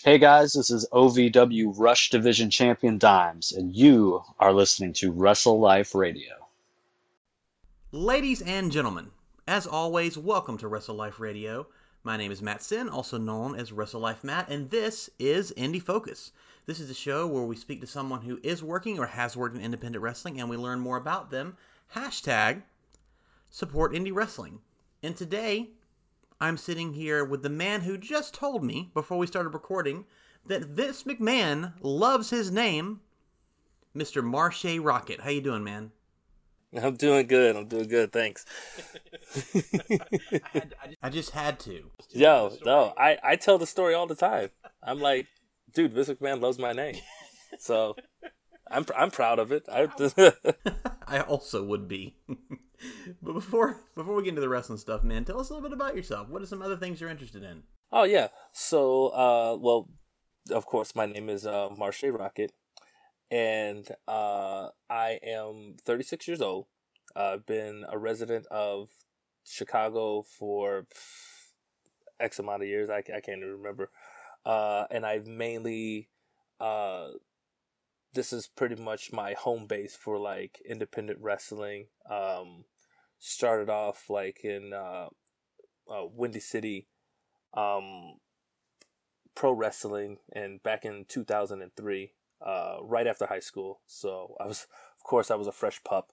Hey guys, this is OVW Rush Division Champion Dimes, and you are listening to Wrestle Life Radio. Ladies and gentlemen, as always, welcome to Wrestle Life Radio. My name is Matt Sin, also known as Wrestle Life Matt, and this is Indie Focus. This is a show where we speak to someone who is working or has worked in independent wrestling, and we learn more about them. Hashtag support indie wrestling. And today, I'm sitting here with the man who just told me before we started recording that Vince McMahon loves his name, Mr. Marshe Rockett. How you doing, man? I'm doing good. Thanks. I just had to. Yo, no, I tell the story all the time. I'm like, dude, Vince McMahon loves my name, so I'm proud of it. I also would be. But before we get into the wrestling stuff, man, tell us a little bit about yourself. What are some other things you're interested in? Oh yeah. So, well, of course, my name is Marshe Rockett, and I am 36 years old. I've been a resident of Chicago for X amount of years. I can't even remember. And I've mainly, this is pretty much my home base for like independent wrestling. Started off like in Windy City pro wrestling, and back in 2003, right after high school. So of course, I was a fresh pup.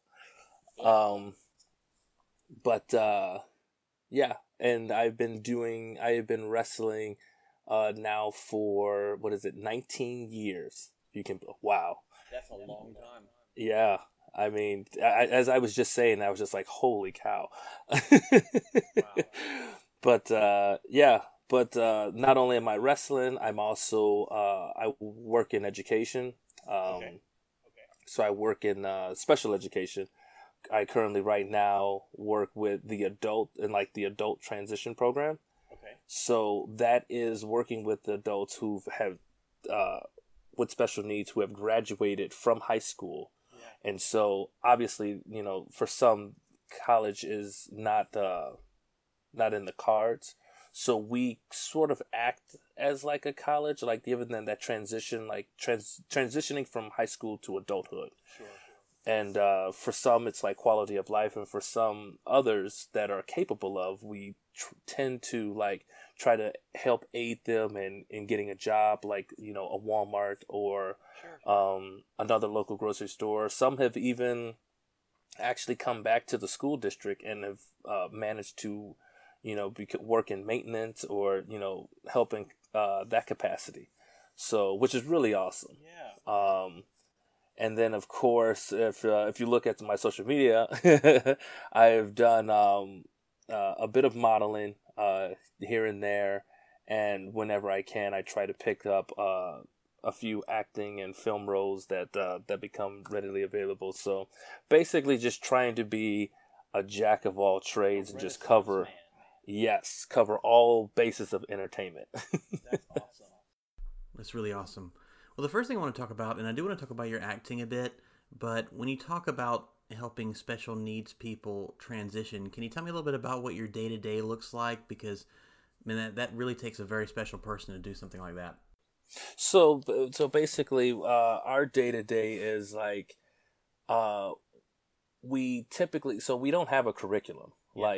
But yeah, and I have been wrestling now for, what is it, 19 years. Wow. That's a long time. Yeah. I mean, as I was just saying, I was just like, holy cow. Wow. But yeah, but not only am I wrestling, I'm also I work in education. Okay. So I work in special education. I currently right now work with the adult transition program. Okay. So that is working with the adults who have with special needs, who have graduated from high school. And so, obviously, for some, college is not in the cards. So we sort of act as like a college, like giving them that transition, like transitioning from high school to adulthood. Sure. And for some, it's like quality of life, and for some others that are capable of, we tend to like try to help aid them in getting a job, like a Walmart or another local grocery store. Some have even actually come back to the school district and have managed to, work in maintenance or help in that capacity. So, which is really awesome. Yeah. And then, of course, if you look at my social media, I've done a bit of modeling here and there, and whenever I can, I try to pick up a few acting and film roles that become readily available. So, basically, just trying to be a jack of all trades and just cover all bases of entertainment. That's awesome. That's really awesome. Well, the first thing I want to talk about, and I do want to talk about your acting a bit, but when you talk about helping special needs people transition, can you tell me a little bit about what your day-to-day looks like? Because, I mean, that really takes a very special person to do something like that. So basically, our day-to-day is like, we don't have a curriculum.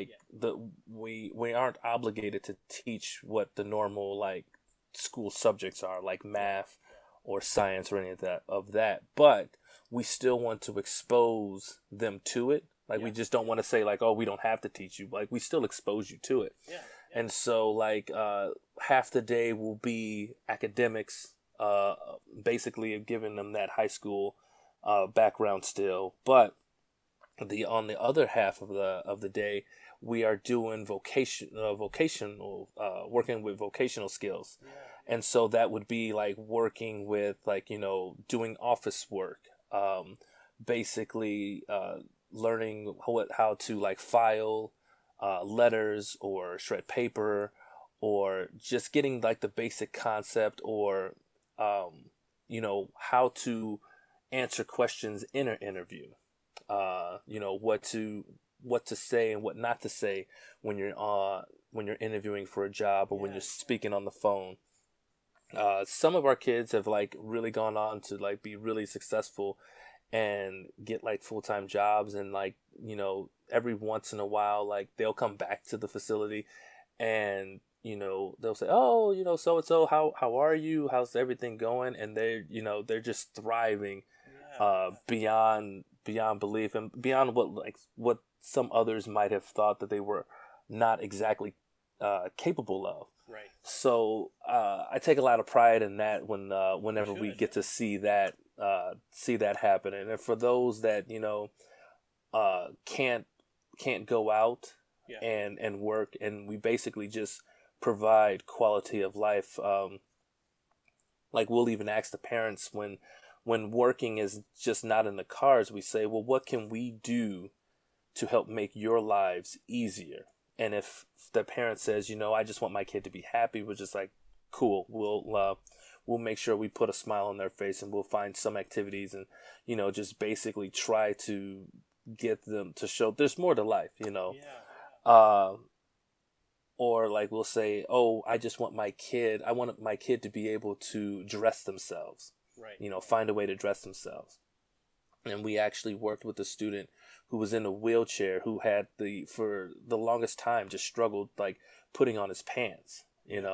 We aren't obligated to teach what the normal like school subjects are, like math or science or any of that, but we still want to expose them to it. Like, we just don't want to say like, oh, we don't have to teach you. Like, we still expose you to it. And so like half the day will be academics, basically giving them that high school background still, but on the other half of the day, we are doing vocational working with vocational skills. And so that would be like working with like, doing office work, basically learning how to like file letters or shred paper, or just getting like the basic concept, or how to answer questions in an interview. What to say and what not to say when you're interviewing for a job, or when you're speaking on the phone. Some of our kids have like really gone on to like be really successful and get like full-time jobs, and like, every once in a while, like they'll come back to the facility and, they'll say, oh, so and so, how are you? How's everything going? And they're just thriving beyond belief, and beyond what some others might have thought that they were not exactly capable of. Right. So I take a lot of pride in that whenever we get to see that happen. And for those that can't go out and work, and we basically just provide quality of life. Like we'll even ask the parents when working is just not in the cards, we say, well, what can we do to help make your lives easier? And if the parent says, I just want my kid to be happy, we're just like, cool, we'll make sure we put a smile on their face, and we'll find some activities and, just basically try to get them to show there's more to life, or like we'll say, oh, I want my kid to be able to dress themselves, Right. Find a way to dress themselves. And we actually worked with a student who was in a wheelchair, who had for the longest time just struggled like putting on his pants,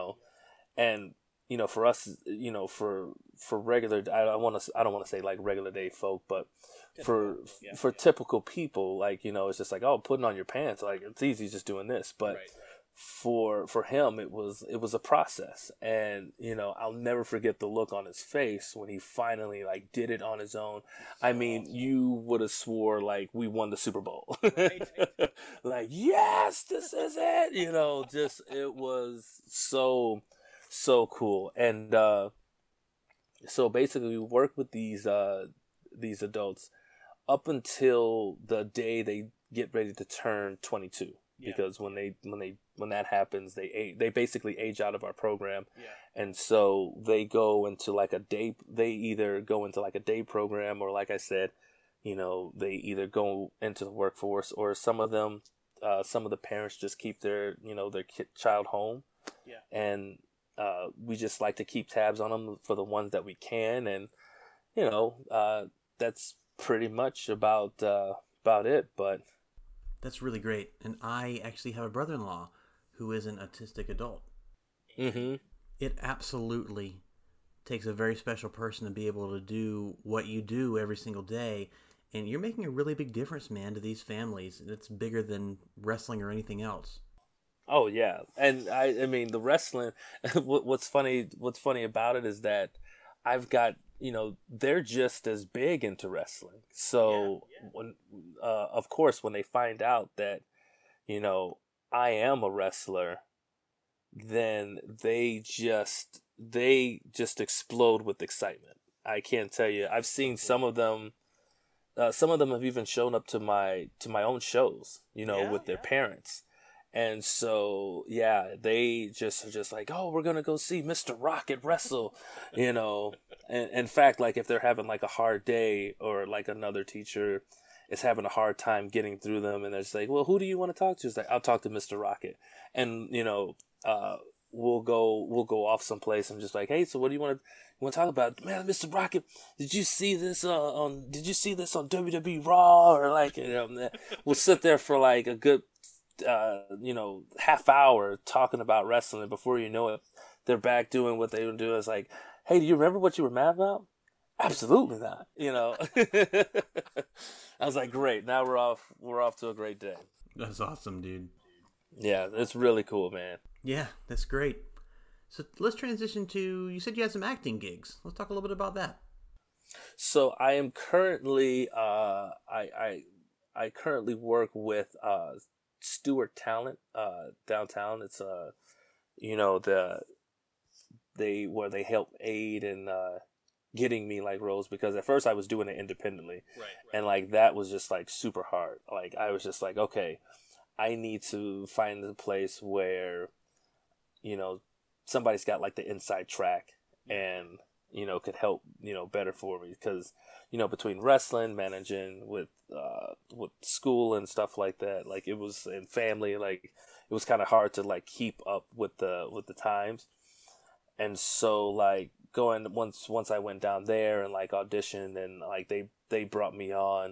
and for us, for regular, I don't want to say like regular day folk, but for typical people, like, it's just like, oh, putting on your pants, like it's easy just doing this, but Right. For him it was a process. And I'll never forget the look on his face when he finally like did it on his own. I mean, you would have swore like we won the Super Bowl. Right. Like, yes, this is it. Just it was so cool. And so basically we work with these adults up until the day they get ready to turn 22. Yeah. Because when that happens, they basically age out of our program. Yeah. And so they go into like they either go into like a day program, or like I said, they either go into the workforce, or some of the parents just keep their child home. Yeah. And we just like to keep tabs on them for the ones that we can. And that's pretty much about it. But That's really great. And I actually have a brother-in-law who is an autistic adult. mm-hmm. It absolutely takes a very special person to be able to do what you do every single day. And you're making a really big difference, man, to these families. It's bigger than wrestling or anything else. Oh yeah, and I mean the wrestling. What's funny about it is that I've got they're just as big into wrestling. So when of course when they find out that I am a wrestler, then they just explode with excitement. I can't tell you. I've seen some of them. Some of them have even shown up to my own shows, with their parents. And so, yeah, they just are just like, oh, we're going to go see Mr. Rocket wrestle, And in fact, like if they're having like a hard day, or like another teacher is having a hard time getting through them, and they're just like, well, who do you want to talk to? It's like, I'll talk to Mr. Rocket. And, we'll go off someplace and just like, hey, so what do you want to talk about? Man, Mr. Rocket, did you see this on WWE Raw? Or like, we'll sit there for like a good half hour talking about wrestling. Before you know it, they're back doing what they were doing. It's like, hey, do you remember what you were mad about? Absolutely not. I was like, great. Now we're off to a great day. That's awesome, dude. Yeah, it's really cool, man. Yeah, that's great. So let's transition to, you said you had some acting gigs. Let's talk a little bit about that. So I am currently, I currently work with Stewart Talent downtown. It's where they help aid in getting me like roles, because at first I was doing it independently, Right. And like that was just like super hard. Like I was just like, okay, I need to find a place where somebody's got like the inside track and could help better for me, because between wrestling, managing with school and stuff like that, like it was, and family, like it was kind of hard to like keep up with the times. And so like going once I went down there and like auditioned and like they brought me on,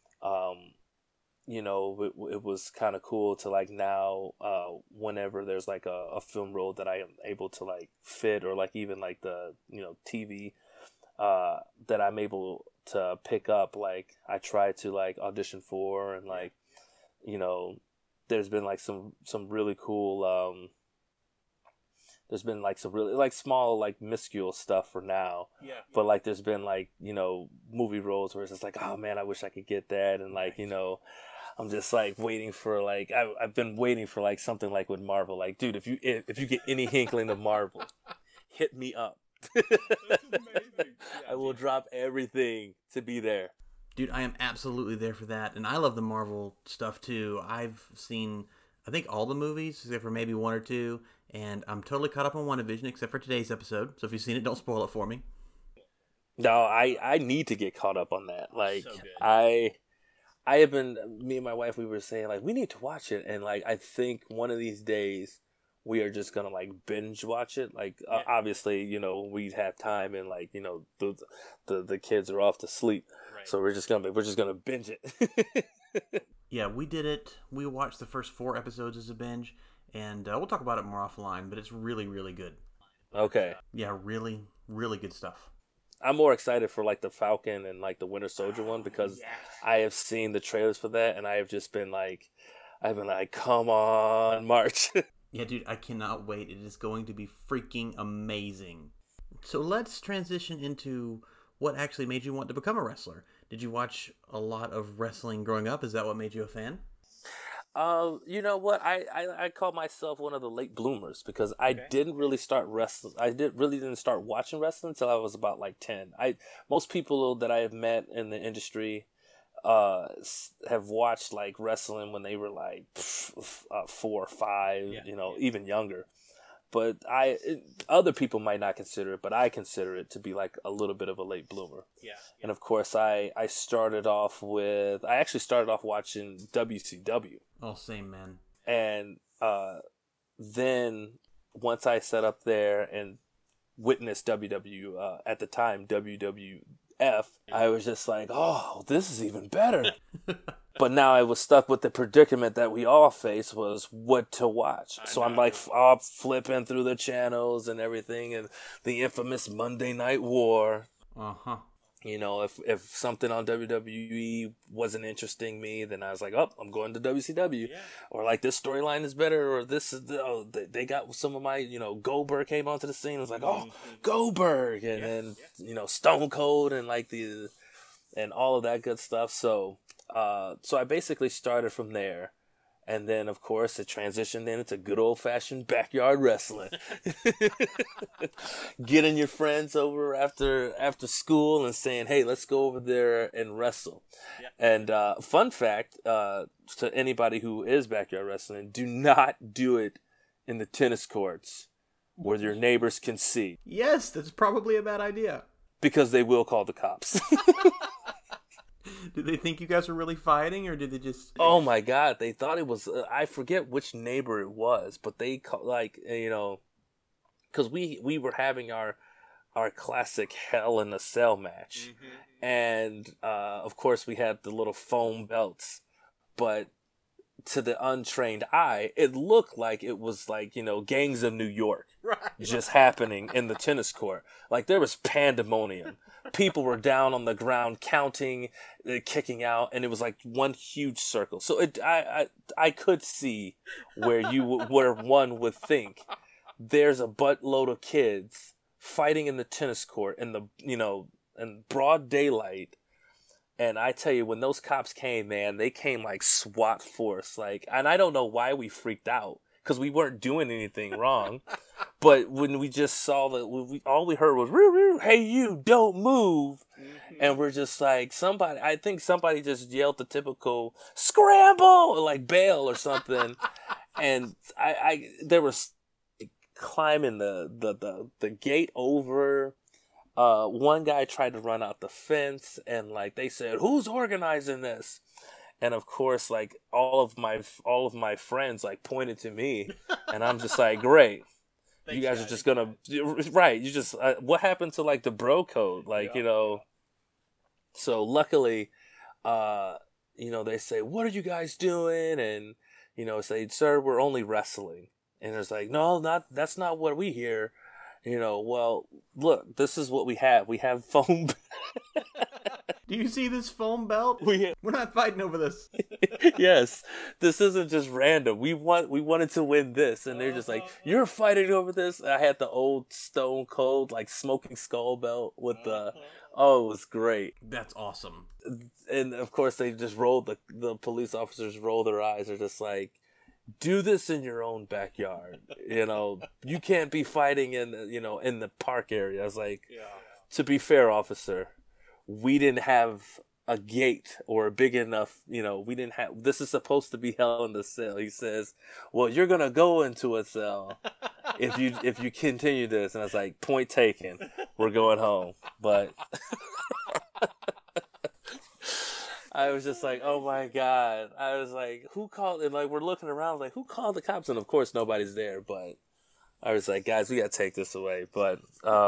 you know, it was kind of cool to like now, whenever there's like a film role that I am able to like fit, or like even like the, you know, TV, that I'm able to pick up, like I try to like audition for, and like, you know, there's been like some really cool, there's been like some really like small like minuscule stuff for now, but like there's been like, you know, movie roles where it's just like, oh man, I wish I could get that, and like, you know, I'm just like waiting for like I've been waiting for like something like with Marvel, like dude, if you get any inkling of Marvel, hit me up. That's amazing. I will drop everything to be there. Dude, I am absolutely there for that, and I love the Marvel stuff too. I've seen, I think, all the movies except for maybe one or two, and I'm totally caught up on WandaVision except for today's episode. So if you've seen it, don't spoil it for me. No, I need to get caught up on that. Like So good. I have been, me and my wife, we were saying like we need to watch it, and like I think one of these days we are just gonna like binge watch it. Like obviously, you know, we'd have time, and like, you know, the kids are off to sleep, Right. so we're just gonna binge it. Yeah, we did it. We watched the first 4 episodes as a binge, and we'll talk about it more offline, but it's really, really good. Okay, Yeah, really, really good stuff. I'm more excited for like the Falcon and like the Winter Soldier one, because I have seen the trailers for that, and I have just been like, come on, March. Yeah, dude, I cannot wait. It is going to be freaking amazing. So let's transition into what actually made you want to become a wrestler. Did you watch a lot of wrestling growing up? Is that what made you a fan? You know what? I call myself one of the late bloomers, because I didn't really start wrestling. Didn't start watching wrestling until I was about like 10. Most people that I have met in the industry have watched like wrestling when they were like 4 or 5, you know, even younger. But other people might not consider it, but I consider it to be like a little bit of a late bloomer. And of course, I started off watching WCW. Oh, same, man. And then once I sat up there and witnessed at the time WWF, I was just like, oh, this is even better. But now I was stuck with the predicament that we all face, was what to watch. So I'm like flipping through the channels and everything, and the infamous Monday Night War. Uh-huh. You know, if something on WWE wasn't interesting me, then I was like, oh, I'm going to WCW. Or like, this storyline is better, or this is they got some of my, you know, Goldberg came onto the scene. I was like, oh, Goldberg, and then you know, Stone Cold, and like and all of that good stuff. So I basically started from there. And then, of course, it transitioned into good old-fashioned backyard wrestling. Getting your friends over after school and saying, hey, let's go over there and wrestle. And fun fact, to anybody who is backyard wrestling, do not do it in the tennis courts where your neighbors can see. Yes, that's probably a bad idea. Because they will call the cops. Did they think you guys were really fighting, or did they just... Oh my God, they thought it was, I forget which neighbor it was, but they like, you know, because we were having our classic Hell in a Cell match. And of course we had the little foam belts, but to the untrained eye, it looked like it was like, you know, Gangs of New York just happening in the tennis court. Like, there was pandemonium. People were down on the ground counting, kicking out, and it was like one huge circle. So I could see where where one would think there's a buttload of kids fighting in the tennis court in the, you know, in broad daylight. And I tell you, when those cops came, man, they came like SWAT force. Like, and I don't know why we freaked out, because we weren't doing anything wrong. But when we just saw all we heard was, "Roo, roo, hey, you, don't move." And we're just like, I think somebody just yelled the typical scramble, or like bail or something. And there was climbing the gate over. One guy tried to run out the fence, and like they said, "Who's organizing this?" And of course, like all of my friends like pointed to me, and I'm just like, "Great, you guys are just gonna right. You just what happened to like the bro code, like So luckily, they say, "What are you guys doing?" And say, "Sir, we're only wrestling." And it's like, "No, that's not what we hear." Well, look, this is what we have. We have foam. Do you see this foam belt? We're not fighting over this. Yes, this isn't just random. We wanted to win this, and they're just like, "You're fighting over this." I had the old Stone Cold like smoking skull belt with the. Oh, it was great. That's awesome. And of course, they just the police officers roll their eyes. They're just like, do this in your own backyard. You can't be fighting in the park area. I was like, to be fair, officer, we didn't have a gate or big enough, we didn't have, this is supposed to be held in the cell. He says, well, you're going to go into a cell if you continue this. And I was like, point taken. We're going home. But I was just like, oh my God. I was like, who called? And like, we're looking around like, who called the cops? And of course, nobody's there. But I was like, guys, we got to take this away. But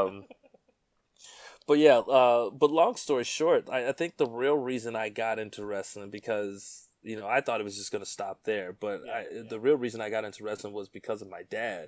yeah, but long story short, I think the real reason I got into wrestling, because, I thought it was just going to stop there. But the real reason I got into wrestling was because of my dad,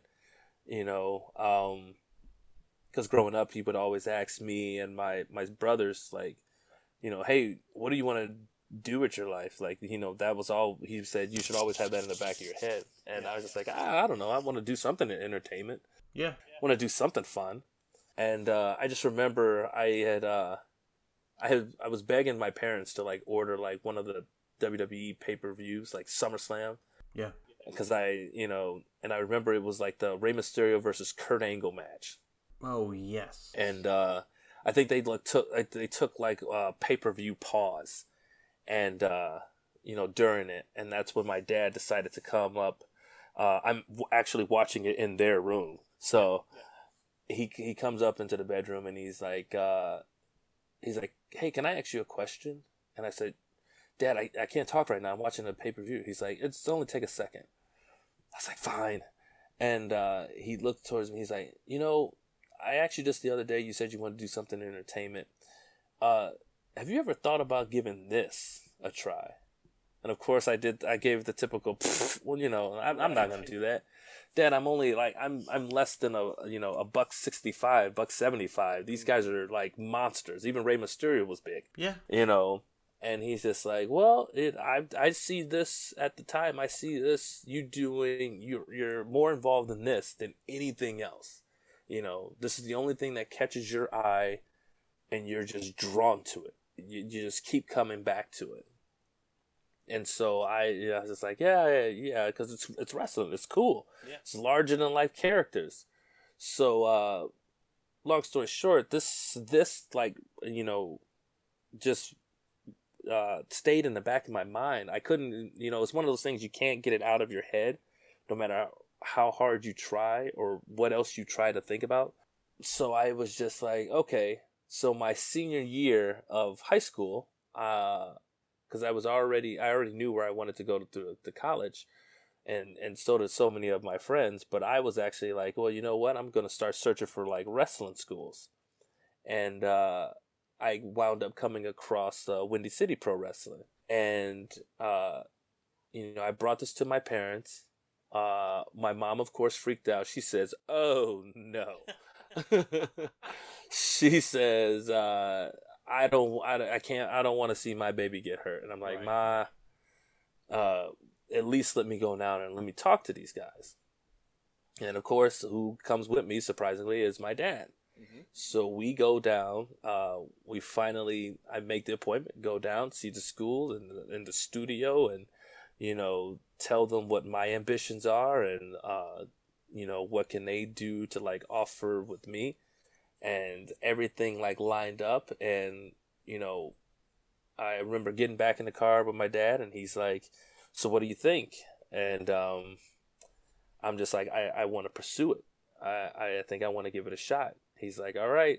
because growing up, he would always ask me and my brothers, like, hey, what do you want to do with your life? Like, that was all he said. You should always have that in the back of your head. And I was just like, I don't know. I want to do something in entertainment. Yeah. I want to do something fun. And I just remember I was begging my parents to like order like one of the WWE pay-per-views, like SummerSlam. Yeah. Because and I remember it was like the Rey Mysterio versus Kurt Angle match. Oh yes. And I think they took like a pay-per-view pause, and during it, and that's when my dad decided to come up. I'm actually watching it in their room, so he comes up into the bedroom and he's like, hey, can I ask you a question? And I said, Dad, I can't talk right now. I'm watching a pay-per-view. He's like, it's only take a second. I was like, fine. And he looked towards me. He's like, I asked you just the other day, you said you wanted to do something in entertainment. Have you ever thought about giving this a try? And of course I did. I gave the typical, well, I'm not going to do that. Dad, I'm only like, I'm less than $165, $175. These guys are like monsters. Even Rey Mysterio was big. Yeah. And he's just like, well, I see this at the time. I see this, you're more involved in this than anything else. This is the only thing that catches your eye and you're just drawn to it. You just keep coming back to it. And so I was just like, yeah, because it's wrestling. It's cool. Yeah. It's larger than life characters. So, long story short, this like, just stayed in the back of my mind. I couldn't, it's one of those things you can't get it out of your head, no matter how hard you try or what else you try to think about. So I was just like, okay. So my senior year of high school, because I already knew where I wanted to go to college, and so did so many of my friends. But I was actually like, well, you know what? I'm going to start searching for like wrestling schools. And I wound up coming across Windy City Pro Wrestling. And, I brought this to my parents. My mom, of course, freaked out. She says, oh, no. She says, I don't want to see my baby get hurt. And I'm like, right. Ma, at least let me go down and let me talk to these guys. And of course, who comes with me, surprisingly, is my dad. Mm-hmm. So we go down, I make the appointment, go down, see the school and the studio, and, tell them what my ambitions are, and, what can they do to like offer with me, and everything like lined up. And, I remember getting back in the car with my dad, and he's like, so what do you think? And, I'm just like, I want to pursue it. I think I want to give it a shot. He's like, all right.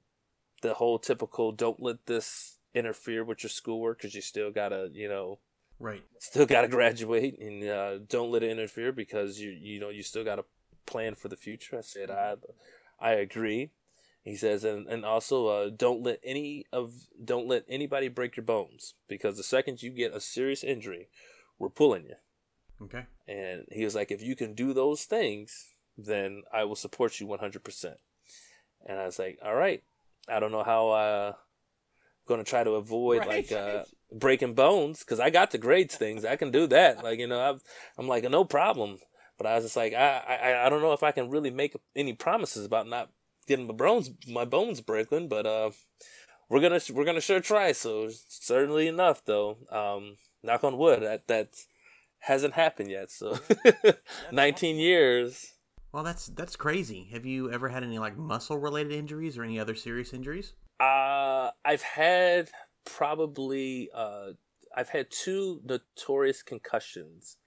The whole typical, don't let this interfere with your schoolwork, because you still gotta, Right. Still got to graduate, and don't let it interfere because you still got to plan for the future. I said I agree. He says, and also don't let anybody break your bones, because the second you get a serious injury, we're pulling you. Okay. And he was like, if you can do those things, then I will support you 100%. And I was like, all right, I don't know how I'm going to try to avoid breaking bones, because I got the grades things. I can do that. I'm like, no problem. But I was just like, I don't know if I can really make any promises about not getting my bones broken, but we're gonna sure try. So certainly enough, though, knock on wood, that hasn't happened yet. So 19 years. Well, that's crazy. Have you ever had any like muscle related injuries or any other serious injuries? I've had probably I've had 2 notorious concussions.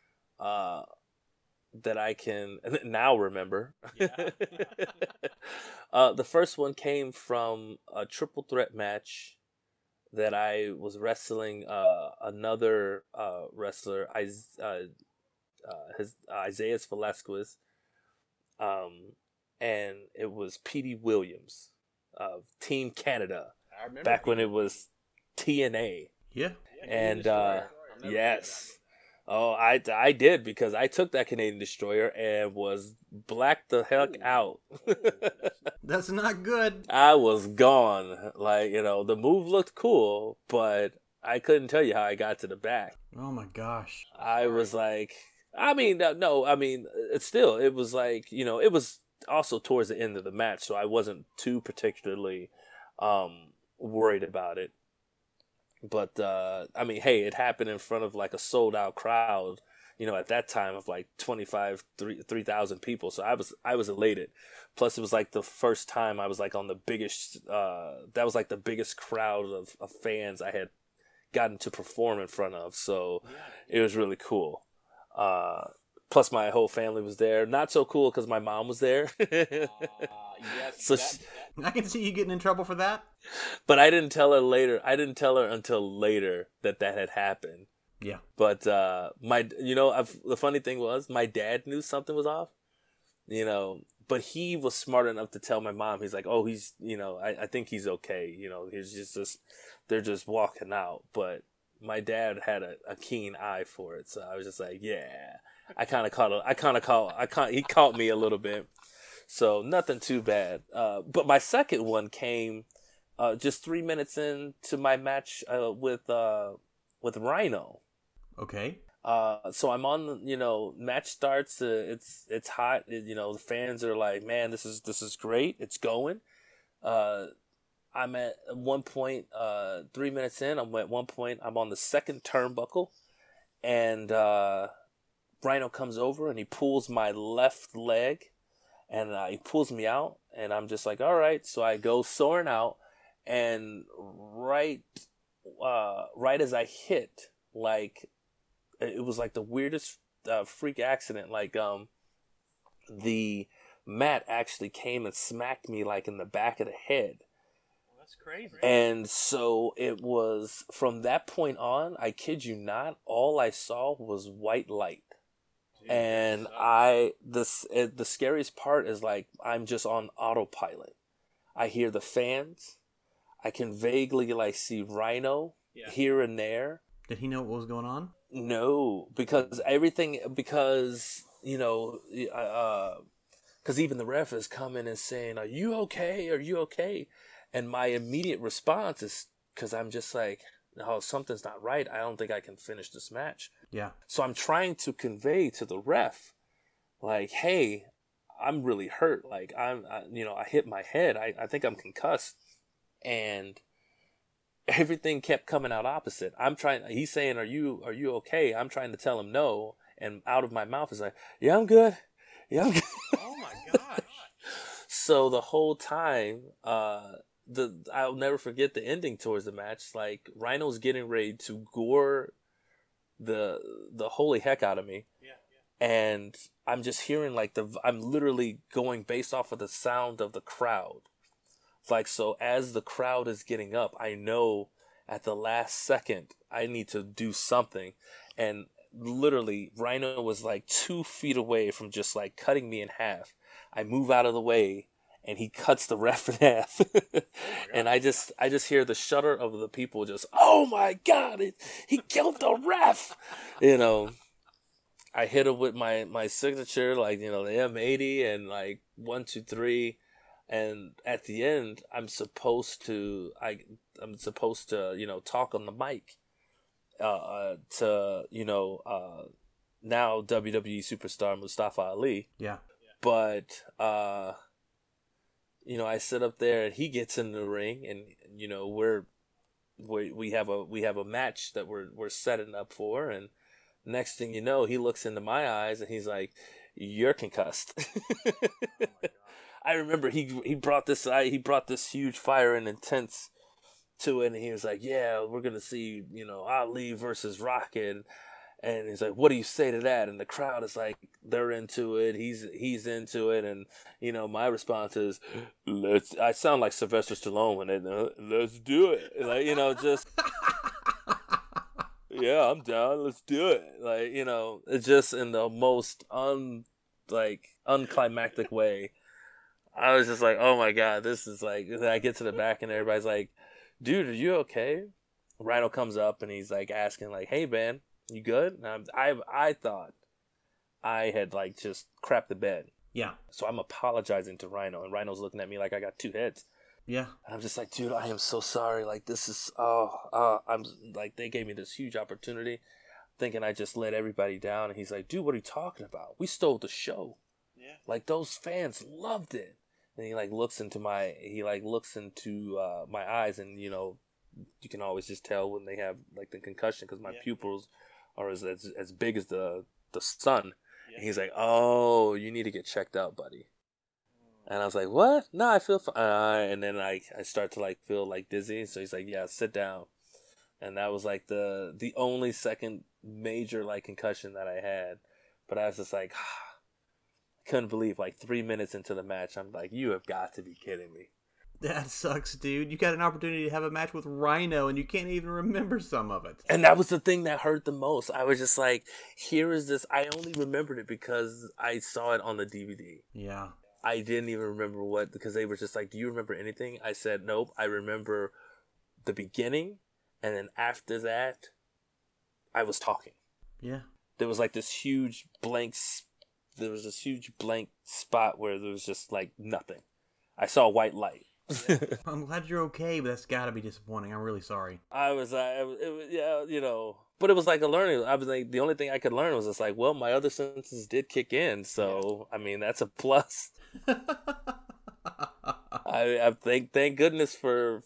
That I can now remember. Yeah. The first one came from a triple threat match that I was wrestling another wrestler, Isaiah Velasquez, and it was Petey Williams of Team Canada. I remember back when it was TNA. Yeah. And yes. Oh, I did, because I took that Canadian Destroyer and was blacked the heck out. That's not good. I was gone. The move looked cool, but I couldn't tell you how I got to the back. Oh my gosh. I was like, it was like, it was also towards the end of the match, so I wasn't too particularly worried about it. But, hey, it happened in front of like a sold out crowd, at that time of like 3,000 people. So I was elated. Plus it was like the first time I was like on the biggest, that was like the biggest crowd of fans I had gotten to perform in front of. So it was really cool. Plus my whole family was there. Not so cool because my mom was there. Yes, so I can see you getting in trouble for that. But I didn't tell her later. I didn't tell her until later that had happened. Yeah. But the funny thing was, my dad knew something was off. But he was smart enough to tell my mom. He's like, oh, he's, I think he's okay. He's just they're just walking out. But my dad had a keen eye for it, so I was just like, yeah. He caught me a little bit. So nothing too bad. But my second one came just 3 minutes into my match with Rhino. Okay. So I'm on, match starts. It's hot. The fans are like, man, this is great. It's going. I'm at one point, 3 minutes in. I'm on the second turnbuckle, and Rhino comes over and he pulls my left leg, and he pulls me out, and I'm just like, all right. So I go soaring out, and right as I hit, like, it was like the weirdest freak accident. Like, the mat actually came and smacked me like in the back of the head. Well, that's crazy. And so it was from that point on, I kid you not, all I saw was white light. And the scariest part is like I'm just on autopilot. I hear the fans. I can vaguely like see Rhino here and there. Did he know what was going on? No, because even the ref is coming and saying, "Are you okay? Are you okay?" And my immediate response is, because I'm just like, no, something's not right. I don't think I can finish this match. Yeah. So I'm trying to convey to the ref, like, hey, I'm really hurt. Like, I hit my head. I think I'm concussed. And everything kept coming out opposite. He's saying, are you okay? I'm trying to tell him no. And out of my mouth is like, yeah, I'm good. Yeah, I'm good. Oh my gosh. So the whole time, I'll never forget the ending towards the match. Like, Rhino's getting ready to gore the holy heck out of me. Yeah. And I'm just hearing like I'm literally going based off of the sound of the crowd. Like, so as the crowd is getting up, I know at the last second, I need to do something. And literally, Rhino was like 2 feet away from just like cutting me in half. I move out of the way, and he cuts the ref in half. And I just hear the shudder of the people just, oh my God, he killed the ref. You know, I hit him with my signature, like, you know, the M80 and like 1, 2, 3. And at the end, I'm supposed to, you know, talk on the mic, to, you know, now WWE superstar Mustafa Ali. Yeah. But, you know, I sit up there and he gets in the ring, and, you know, we have a match that we're setting up for. And next thing you know, he looks into my eyes and he's like, "You're concussed." I remember he brought this huge fire and intense to it, and he was like, "Yeah, we're gonna see, you know, Ali versus Rocket," and he's like, "What do you say to that?" And the crowd is like, they're into it. He's into it, and you know, my response is, I sound like Sylvester Stallone when let's do it, like, you know, just. Yeah, I'm down. Let's do it. Like, you know, it's just in the most unclimactic way. I was just like, oh my God, this is like. Then I get to the back and everybody's like, "Dude, are you okay?" Rhino comes up and he's like asking, like, "Hey man, you good?" And I thought I had like just crapped the bed. Yeah. So I'm apologizing to Rhino, and Rhino's looking at me like I got 2 heads. Yeah. And I'm just like, "Dude, I am so sorry. Like, this is, I'm like, they gave me this huge opportunity, thinking I just let everybody down." And he's like, "Dude, what are you talking about? We stole the show. Yeah. Like, those fans loved it." And he looks into my eyes, and you know, you can always just tell when they have like the concussion, because my pupils are as big as the sun. Yeah. And he's like, "Oh, you need to get checked out, buddy." And I was like, "What? No, I feel fine." And then I start to like feel like dizzy. So he's like, "Yeah, sit down." And that was like the only second major like concussion that I had. But I was just like, couldn't believe, like 3 minutes into the match, I'm like, "You have got to be kidding me." That sucks, dude. You got an opportunity to have a match with Rhino, and you can't even remember some of it. And that was the thing that hurt the most. I was just like, here is this. I only remembered it because I saw it on the DVD. Yeah. I didn't even remember because they were just like, "Do you remember anything?" I said, "Nope. I remember the beginning, and then after that, I was talking." Yeah. There was like this huge blank. There was this huge blank spot where there was just like nothing. I saw white light. Yeah. I'm glad you're okay, but that's got to be disappointing. I'm really sorry. It was, yeah, you know, but it was like a learning. I was like, the only thing I could learn was just like, well, my other senses did kick in, so I mean, that's a plus. I thank goodness for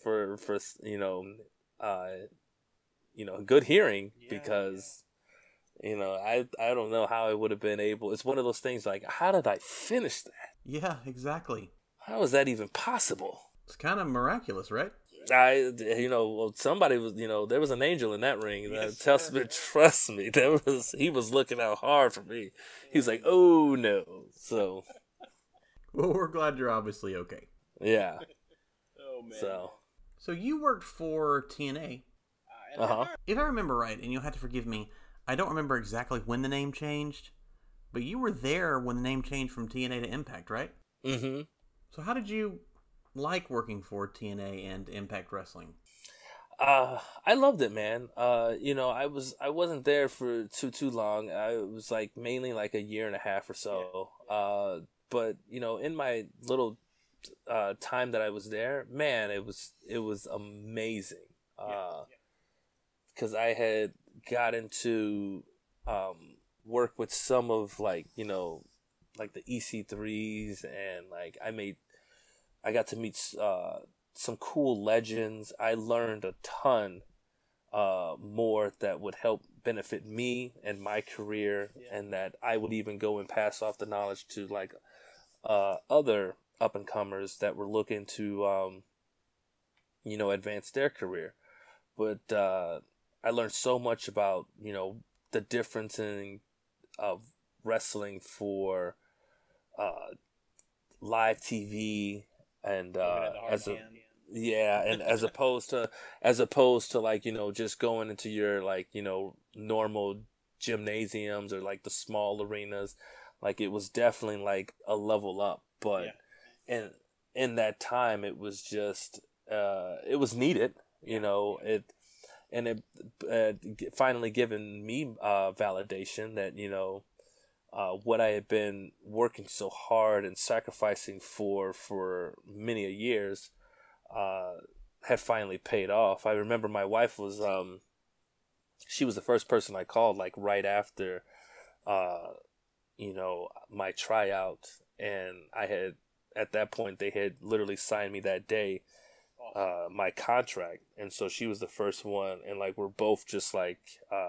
good hearing, because you know, I don't know how I would have been able. It's one of those things like, how did I finish that? Yeah, exactly. How is that even possible? It's kind of miraculous, right? Somebody was, there was an angel in that ring. Yes, Trust me, he was looking out hard for me. He was like, "Oh no." So, well, we're glad you're obviously okay. Yeah. Oh man. So you worked for TNA. If I remember right, and you'll have to forgive me, I don't remember exactly when the name changed, but you were there when the name changed from TNA to Impact, right? Mm-hmm. So how did you like working for TNA and Impact Wrestling? I loved it, man. I wasn't there for too long. I was like mainly like a year and a half or so. Yeah. But in my little time that I was there, man, it was amazing. Because I had gotten to work with some of like the EC3s, and like I got to meet some cool legends. I learned a ton more that would help benefit me and my career, and that I would even go and pass off the knowledge to like other up and comers that were looking to advance their career. But I learned so much about the difference of wrestling for live TV and Yeah, and as opposed to like, just going into your like, normal gymnasiums or like the small arenas, like it was definitely like a level up. But in in that time, it was just it was needed, it and it finally given me validation that what I had been working so hard and sacrificing for many a years uh, had finally paid off. I remember my wife was she was the first person I called like right after uh, my tryout, and I had at that point they had literally signed me that day my contract, and so she was the first one, and like we're both just like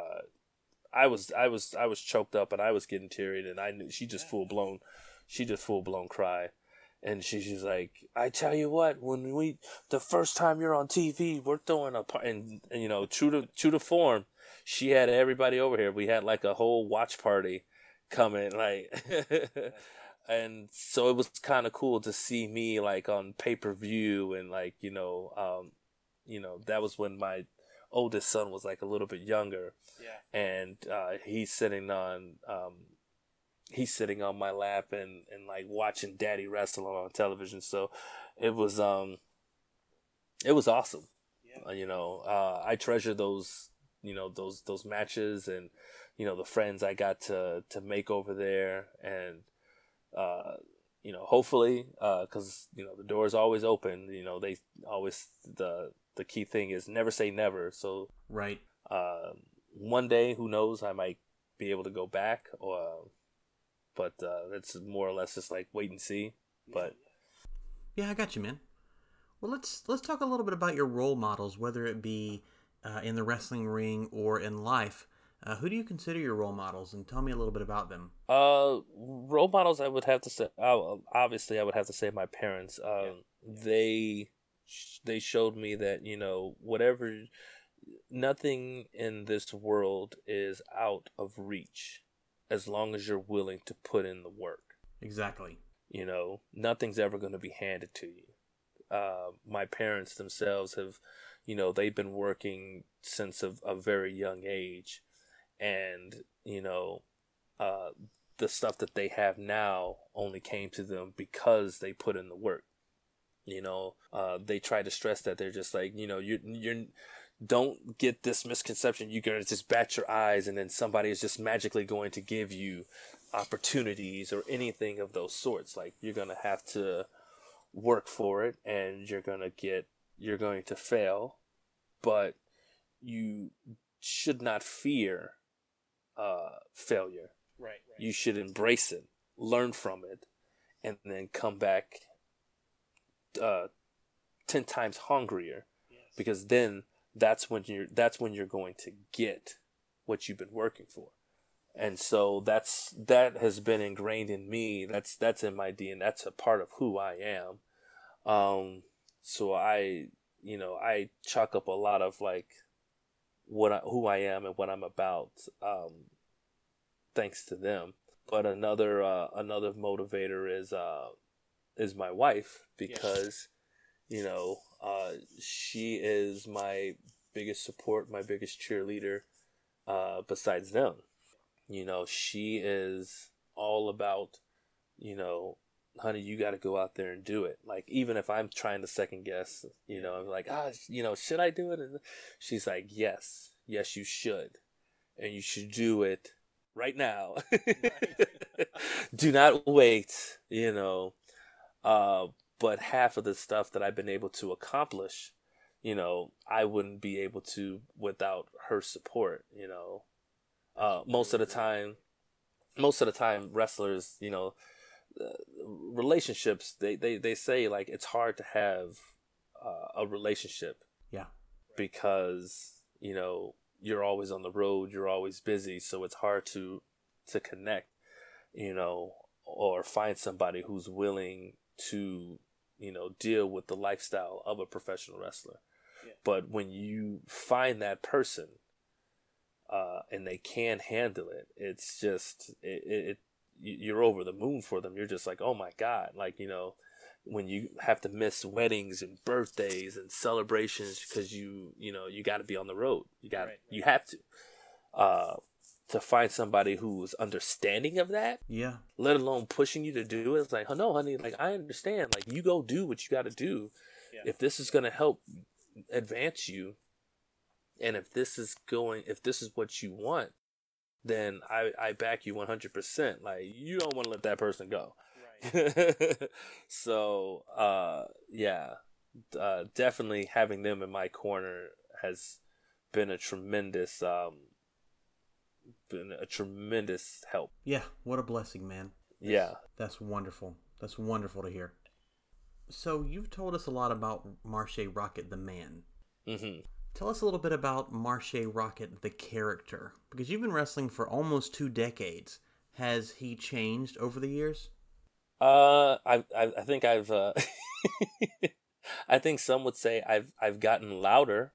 I was choked up and I was getting teary, and I knew she just full blown cry. And she's like, I tell you what, the first time you're on TV, we're throwing a party, and true to form, she had everybody over here. We had like a whole watch party coming, like, and so it was kind of cool to see me like on pay-per-view, and like, that was when my oldest son was like a little bit younger, and he's sitting on my lap and like watching daddy wrestle on television. So it was it was awesome. I treasure those, those matches, and the friends I got to make over there, and hopefully, because the door is always open. They always the key thing is never say never. So Right. one day, who knows, I might be able to go back, but that's more or less just like wait and see. But Yeah, I got you, man. Well, let's talk a little bit about your role models, whether it be in the wrestling ring or in life. Who do you consider your role models, and tell me a little bit about them? role models, I would have to say, obviously, I would have to say my parents. They showed me that whatever, nothing in this world is out of reach, as long as you're willing to put in the work. Exactly. Nothing's ever going to be handed to you. My parents themselves have, they've been working since a very young age, and uh, the stuff that they have now only came to them because they put in the work. They try to stress that they're just like, you're don't get this misconception you're gonna just bat your eyes and then somebody is just magically going to give you opportunities or anything of those sorts. Like, you're gonna have to work for it, and you're going to fail, but you should not fear failure. You should embrace it, learn from it, and then come back uh, 10 times hungrier, because then that's when you're going to get what you've been working for. And so that has been ingrained in me. That's in my DNA. That's a part of who I am. So I chalk up a lot of like who I am and what I'm about, thanks to them. But another motivator is my wife, because she is my biggest support, my biggest cheerleader, besides them. She is all about, honey, you got to go out there and do it. Like, even if I'm trying to second guess, I'm like, should I do it? And she's like, yes, you should. And you should do it right now. Do not wait, but half of the stuff that I've been able to accomplish, I wouldn't be able to without her support. Most of the time, wrestlers, relationships, they say like it's hard to have a relationship, Yeah. because you're always on the road, you're always busy, so it's hard to connect, or find somebody who's willing to deal with the lifestyle of a professional wrestler. But when you find that person, and they can handle it, it's just you're over the moon for them. You're just like, oh my god, like, when you have to miss weddings and birthdays and celebrations because you got to be on the road. You have to find somebody who's understanding of that. Yeah. Let alone pushing you to do it. It's like, oh no, honey, like I understand. Like you go do what you got to do. Yeah. If this is gonna help advance you, and if this is what you want, then I back you 100%. Like you don't want to let that person go. Right. So definitely having them in my corner has been a tremendous help. Yeah, what a blessing, man. Yeah. That's wonderful. That's wonderful to hear. So you've told us a lot about Marshe Rockett, the man. Mm-hmm. Tell us a little bit about Marshe Rockett, the character. Because you've been wrestling for almost 2 decades. Has he changed over the years? I think I've I think some would say I've gotten louder.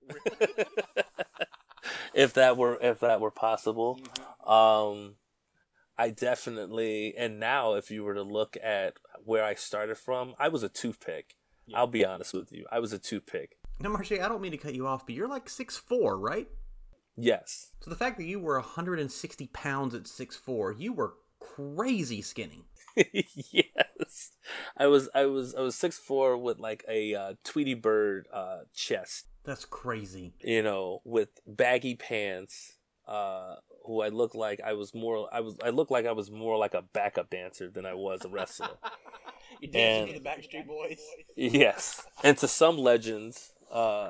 if that were possible. Mm-hmm. I definitely, and now if you were to look at where I started from, I was a toothpick. Yeah. I'll be honest with you. I was a toothpick. Now, Marshe, I don't mean to cut you off, but you're like 6'4", right? Yes. So the fact that you were 160 pounds at 6'4", you were crazy skinny. Yes. I was 6'4" with like a Tweety Bird chest. That's crazy. With baggy pants. Who I looked like I looked like I was more like a backup dancer than I was a wrestler. You dancing to the Backstreet Boys. Yes, and to some legends, I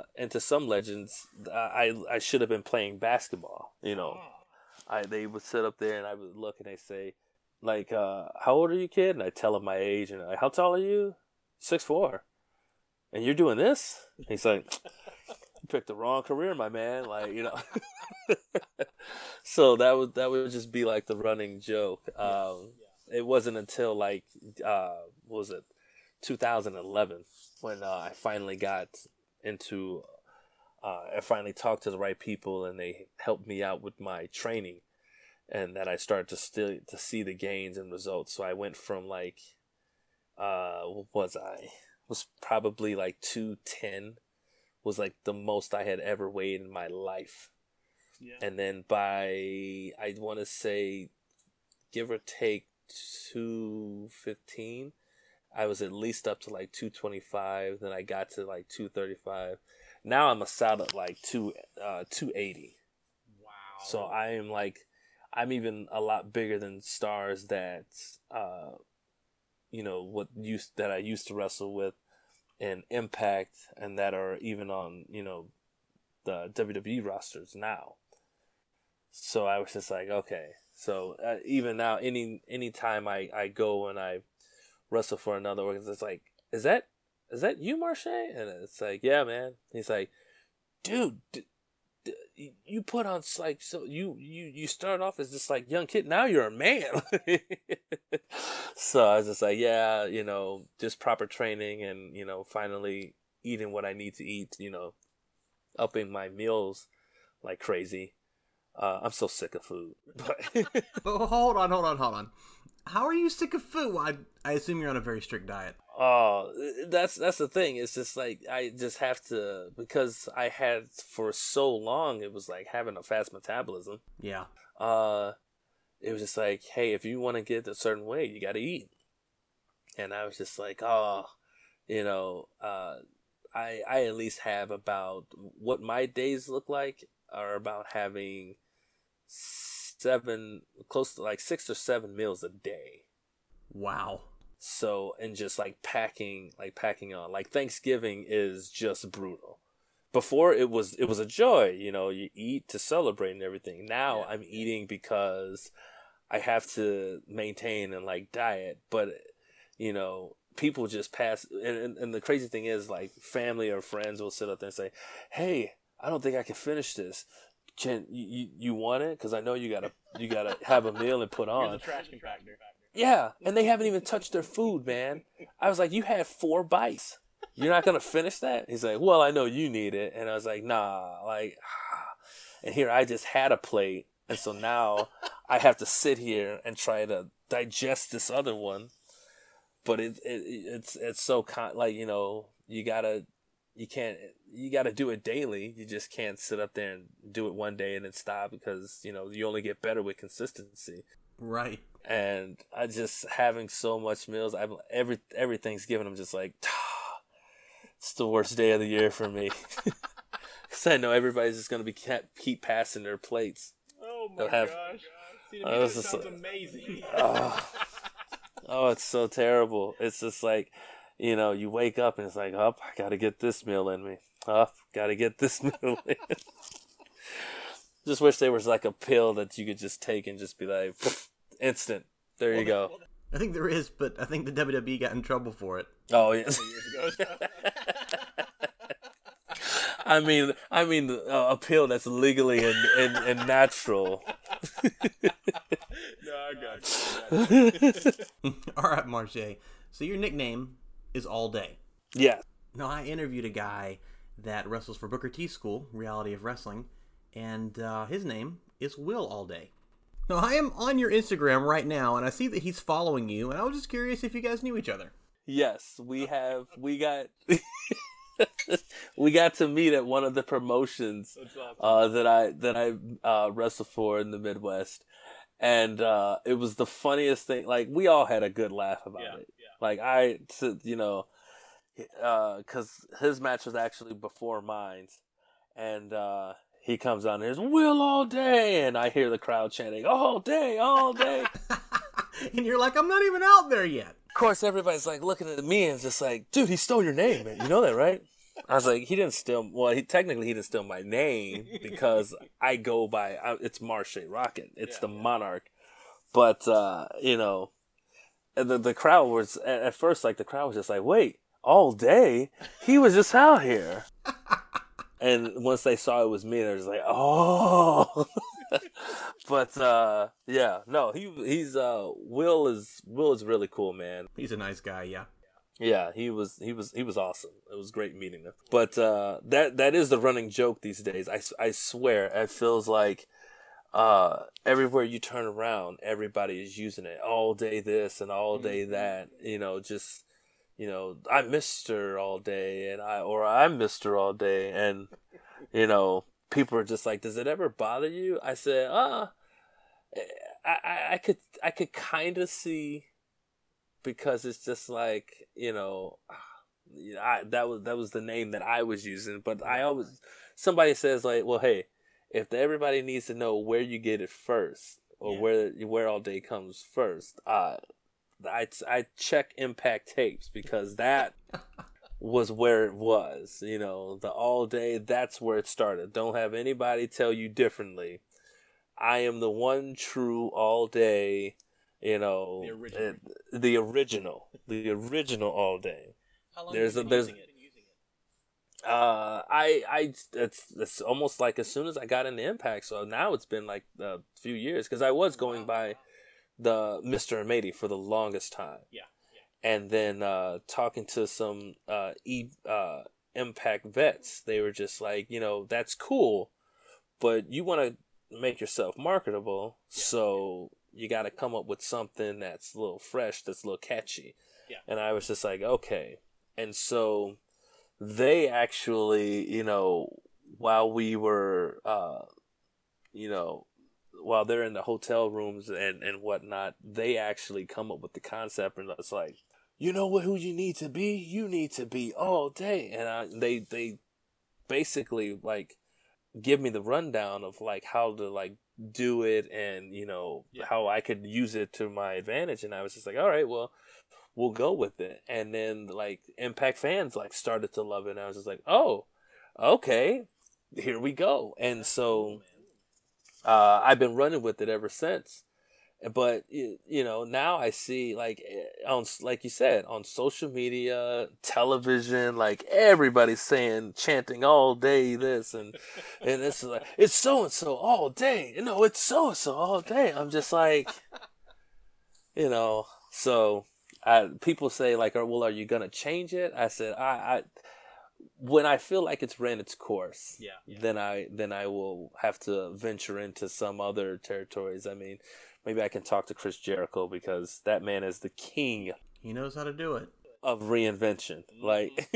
should have been playing basketball. They would sit up there and I would look and they say, like, how old are you, kid? And I tell them my age and like, how tall are you? 6'4". And you're doing this? And he's like, you picked the wrong career, my man. Like, So that would just be like the running joke. It wasn't until like what was it, 2011 when I finally got into I finally talked to the right people and they helped me out with my training, and that I started to see the gains and results. So I went from like what was I? Was probably like 210 was like the most I had ever weighed in my life. Yeah. And then by, I want to say, give or take 215, I was at least up to like 225. Then I got to like 235. Now I'm a solid like 280. Wow. So I'm even a lot bigger than stars that, that I used to wrestle with in Impact and that are even on, the WWE rosters now. So I was just like, okay. So even now, any time I go and I wrestle for another organization, it's like, is that you, Marshe? And it's like, yeah, man. He's like, dude, you put on like, so you started off as this like young kid. Now you're a man. So I was just like, yeah, just proper training and, finally eating what I need to eat, upping my meals like crazy. I'm so sick of food. But hold on. How are you sick of food? I assume you're on a very strict diet. Oh, that's the thing. It's just like I just have to, because I had for so long. It was like having a fast metabolism. Yeah. It was just like, hey, if you want to get a certain weight, you got to eat. And I was just like, I at least have about what my days look like are about having close to like 6 or 7 meals a day. Wow. So, and just like packing on, like Thanksgiving is just brutal. Before it was a joy, you eat to celebrate and everything. Now I'm eating because I have to maintain and like diet, but people just pass. And the crazy thing is, like, family or friends will sit up there and say, hey, I don't think I can finish this. Can you want it? Because I know you gotta have a meal and put on. Here's a trash compactor. Yeah, and they haven't even touched their food, man. I was like, you had 4 bites. You're not gonna finish that? He's like, well, I know you need it, and I was like, nah, like, and here I just had a plate, and so now I have to sit here and try to digest this other one. but it's so like, you know, you gotta do it daily. You just can't sit up there and do it one day and then stop, because, you know, you only get better with consistency. Right. And I just having so much meals. Every Thanksgiving I'm just like, it's the worst day of the year for me. Because I know everybody's just gonna keep passing their plates. Oh my gosh! See, to me, that sounds amazing. Oh, it's so terrible. It's just like, you know, you wake up and it's like, oh, I gotta get this meal in me. Oh, gotta get this meal in. Just wish there was like a pill that you could just take and just be like, instant. There you go. I think there is, but I think the WWE got in trouble for it. Oh, yes. I mean, a pill that's legally and natural. No, I got you. All right, Marche. So your nickname is All Day. Yeah. Now, I interviewed a guy that wrestles for Booker T School, Reality of Wrestling, and his name is Will All Day. Now, I am on your Instagram right now, and I see that he's following you, and I was just curious if you guys knew each other. Yes, we got we got to meet at one of the promotions that I wrestled for in the Midwest, and it was the funniest thing. Like, we all had a good laugh about it. Yeah. Like, you know, because his match was actually before mine, and he comes on, there's Will All Day, and I hear the crowd chanting, all day, all day. And you're like, I'm not even out there yet. Of course, everybody's like looking at me and just like, dude, he stole your name, man. You know that, right? I was like, he didn't steal. Well, technically he didn't steal my name, because I go by, it's Marche Rocket. It's the Monarch. But, you know, the crowd was, at first, like, the crowd was just like, wait, All Day? He was just out here. And once they saw it was me, they were just like, oh. But yeah, no, he's Will is really cool, man. He's a nice guy, yeah. Yeah, he was awesome. It was great meeting him. But that is the running joke these days. I swear, it feels like everywhere you turn around, everybody is using it. All day this and all day that. You know, just, you know, I missed her all day, and I missed her all day, and, you know, people are just like, does it ever bother you? I said, I could kind of see, because it's just like, you know, that was the name that I was using, but somebody says like, well, hey, if everybody needs to know where you get it first, or where All Day comes first, I check Impact tapes, because that was where it was. You know, the All Day, that's where it started. Don't have anybody tell you differently. I am the one true All Day, you know, the original All Day. How long have you been using it? It's almost like as soon as I got into Impact, so now it's been like a few years, because I was going by the Mr. Amati for the longest time. Yeah. And then talking to some Impact vets, they were just like, you know, that's cool, but you want to make yourself marketable, so you got to come up with something that's a little fresh, that's a little catchy. Yeah. And I was just like, okay. And so they actually, you know, while we were, you know, while they're in the hotel rooms and whatnot, they actually come up with the concept, and it's like, you know what, who you need to be? You need to be All Day. And they basically like give me the rundown of like how to like do it, and, you know, how I could use it to my advantage. And I was just like, all right, well, we'll go with it. And then like Impact fans like started to love it, and I was just like, oh, okay, here we go. And so I've been running with it ever since. But, you know, now I see, like, like you said, on social media, television, like, everybody's chanting All Day this, and it's like, it's so-and-so all day. You know, it's so-and-so all day. I'm just like, you know, so people say, like, well, are you going to change it? I said, when I feel like it's ran its course, then I will have to venture into some other territories. I mean, maybe I can talk to Chris Jericho, because that man is the king He knows how to do it. Of reinvention. Like,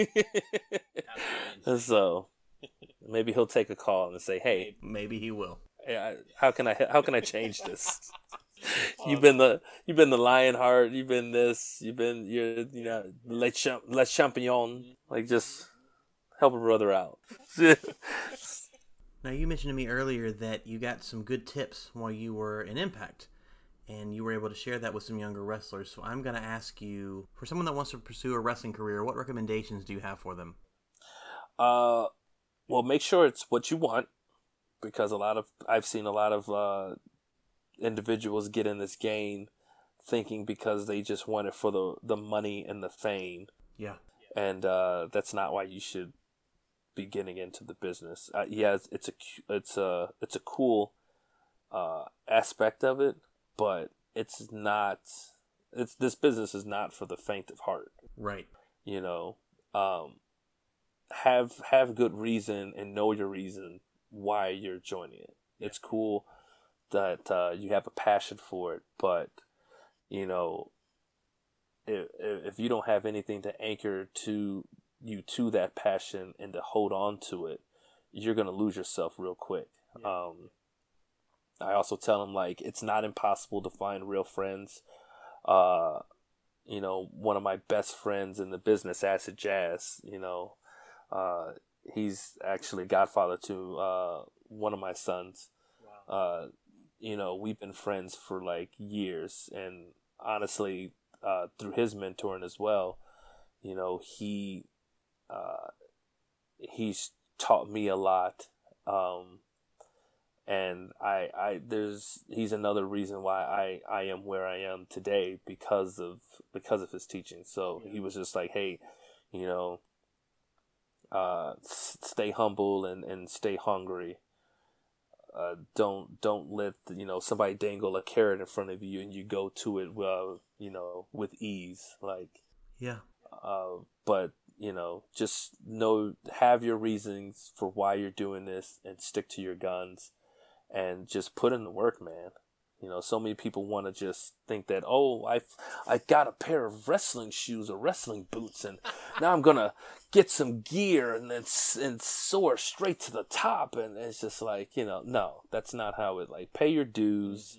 so maybe he'll take a call and say, "Hey, Maybe he will. how can I change this? You've been the Lionheart. You've been this. You're Le Champion. Like, just help a brother out." Now, you mentioned to me earlier that you got some good tips while you were in Impact, and you were able to share that with some younger wrestlers. So I'm going to ask you, for someone that wants to pursue a wrestling career, what recommendations do you have for them? Well, make sure it's what you want, because I've seen a lot of individuals get in this game thinking because they just want it for the money and the fame. Yeah. And that's not why you should be getting into the business. It's a cool aspect of it, but this business is not for the faint of heart. Right. Have good reason and know your reason why you're joining it. It's cool that you have a passion for it, but if you don't have anything to anchor to that passion and to hold on to it, you're gonna lose yourself real quick. I also tell them, like, it's not impossible to find real friends. One of my best friends in the business, Acid Jazz, he's actually godfather to one of my sons. Wow. We've been friends for like years, and honestly, through his mentoring as well, he's taught me a lot. And he's another reason why I am where I am today because of his teaching. So he was just like, hey, stay humble and stay hungry. Don't let somebody dangle a carrot in front of you and you go to it with ease. Like, but just have your reasons for why you're doing this and stick to your guns and just put in the work, man. So many people want to just think that, oh, I got a pair of wrestling shoes or wrestling boots, and now I'm gonna get some gear and soar straight to the top. And it's just like, no, that's not how it. Like, pay your dues.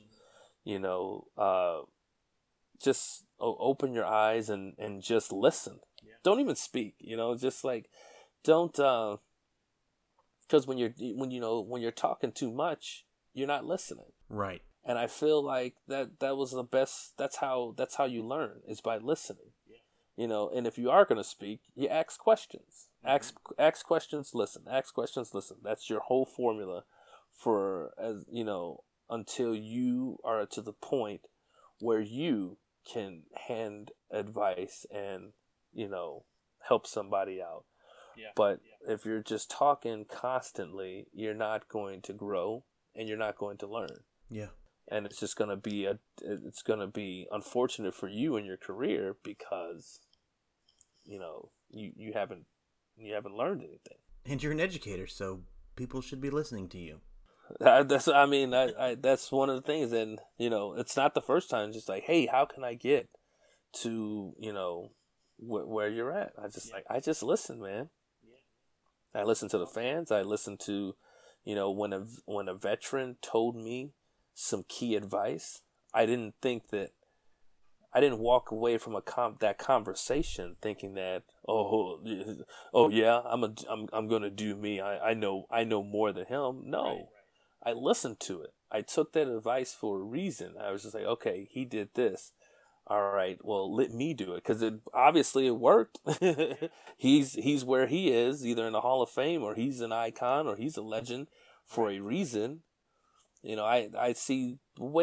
Just open your eyes and just listen. Yeah. Don't even speak. Just like, don't. Because when you're talking too much, you're not listening. Right. And I feel like that was the best. That's how you learn, is by listening. Yeah. And if you are going to speak, you ask questions. Mm-hmm. Ask questions, listen. Ask questions, listen. That's your whole formula for, until you are to the point where you can hand advice and, help somebody out. Yeah. But if you're just talking constantly, you're not going to grow and you're not going to learn. Yeah. And it's just going to be unfortunate for you in your career because, you haven't learned anything. And you're an educator, so people should be listening to you. That's one of the things. And, it's not the first time. Just like, hey, how can I get to, where you're at? I just listen, man. I listen to the fans. I listen to, when a veteran told me some key advice, I didn't walk away from that conversation thinking that, oh yeah, I'm gonna do me. I know more than him. No, right. I listened to it. I took that advice for a reason. I was just like, okay, he did this. All right, well, let me do it, because obviously it worked. He's where he is, either in the Hall of Fame or he's an icon or he's a legend for a reason. I see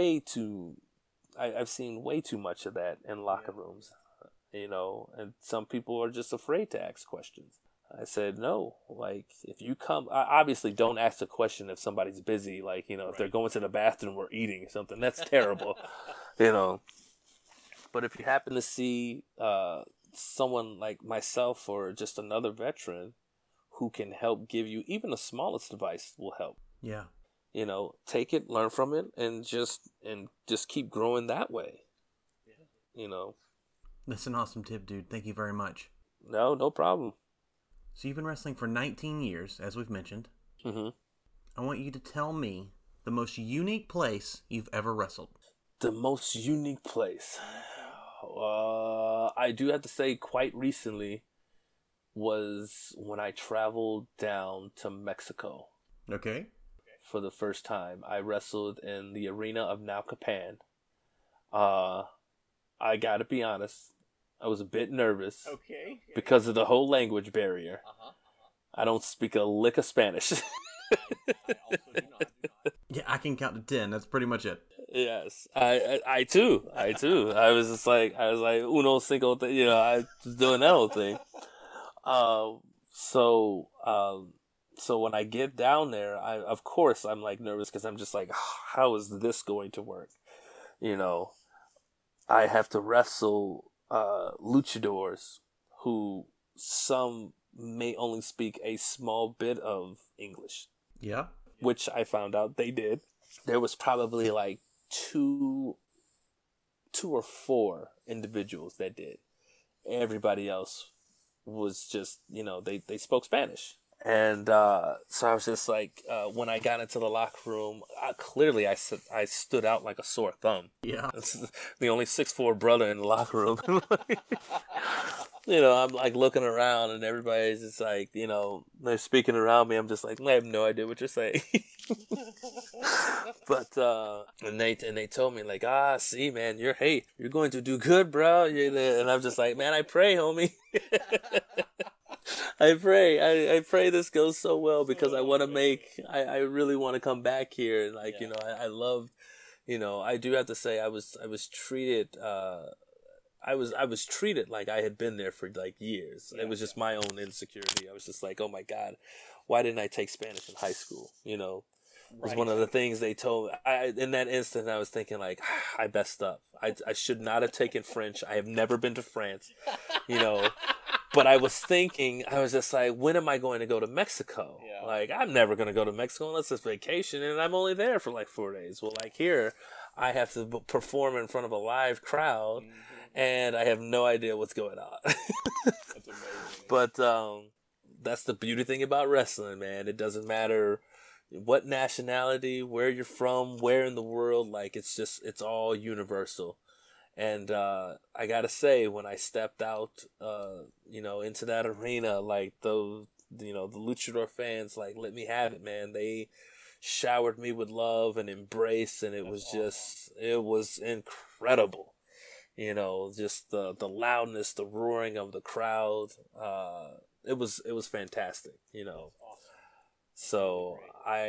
I've seen way too much of that in locker rooms, and some people are just afraid to ask questions. I said, no, like, if you come, obviously don't ask a question if somebody's busy, like, if they're going to the bathroom or eating or something, that's terrible, But if you happen to see someone like myself or just another veteran who can help give you even the smallest advice will help. Yeah. Take it, learn from it, and just keep growing that way. Yeah. That's an awesome tip, dude. Thank you very much. No problem. So you've been wrestling for 19 years, as we've mentioned. Mm-hmm. I want you to tell me the most unique place you've ever wrestled. The most unique place. I do have to say, quite recently was when I traveled down to Mexico. Okay. For the first time. I wrestled in the arena of Naucalpan. I gotta be honest, I was a bit nervous. Okay. Because of the whole language barrier. I don't speak a lick of Spanish. Yeah, I can count to 10. That's pretty much it. Yes, I too. I was just like, uno, cinco, I was doing that whole thing. So when I get down there, of course I'm like nervous because I'm just like, how is this going to work? I have to wrestle luchadors who some may only speak a small bit of English. Yeah. Which I found out they did. There was probably like two or four individuals that did. Everybody else was just, they spoke Spanish. And so I was just like, when I got into the locker room, clearly I stood out like a sore thumb. Yeah. It's the only 6'4" brother in the locker room. I'm like looking around and everybody's just like, they're speaking around me. I'm just like, I have no idea what you're saying. But and they told me like, see, man, you're going to do good, bro. And I'm just like, man, I pray, homie. I pray this goes so well because I want to I really want to come back here. And like, I love, I do have to say I was treated, I was treated like I had been there for like years. It was just my own insecurity. I was just like, oh my God, why didn't I take Spanish in high school? It was one of the things they told me. In that instant, I was thinking like, I messed up. I should not have taken French. I have never been to France, But I was thinking, I was just like, when am I going to go to Mexico? Yeah. Like, I'm never going to go to Mexico unless it's vacation, and I'm only there for like 4 days. Well, like here, I have to perform in front of a live crowd, and I have no idea what's going on. That's amazing. But that's the beauty thing about wrestling, man. It doesn't matter what nationality, where you're from, where in the world. Like, it's all universal. And I gotta say, when I stepped out, into that arena, like the luchador fans, like, let me have it, man. They showered me with love and embrace, and it was incredible. Just the loudness, the roaring of the crowd. It was fantastic. So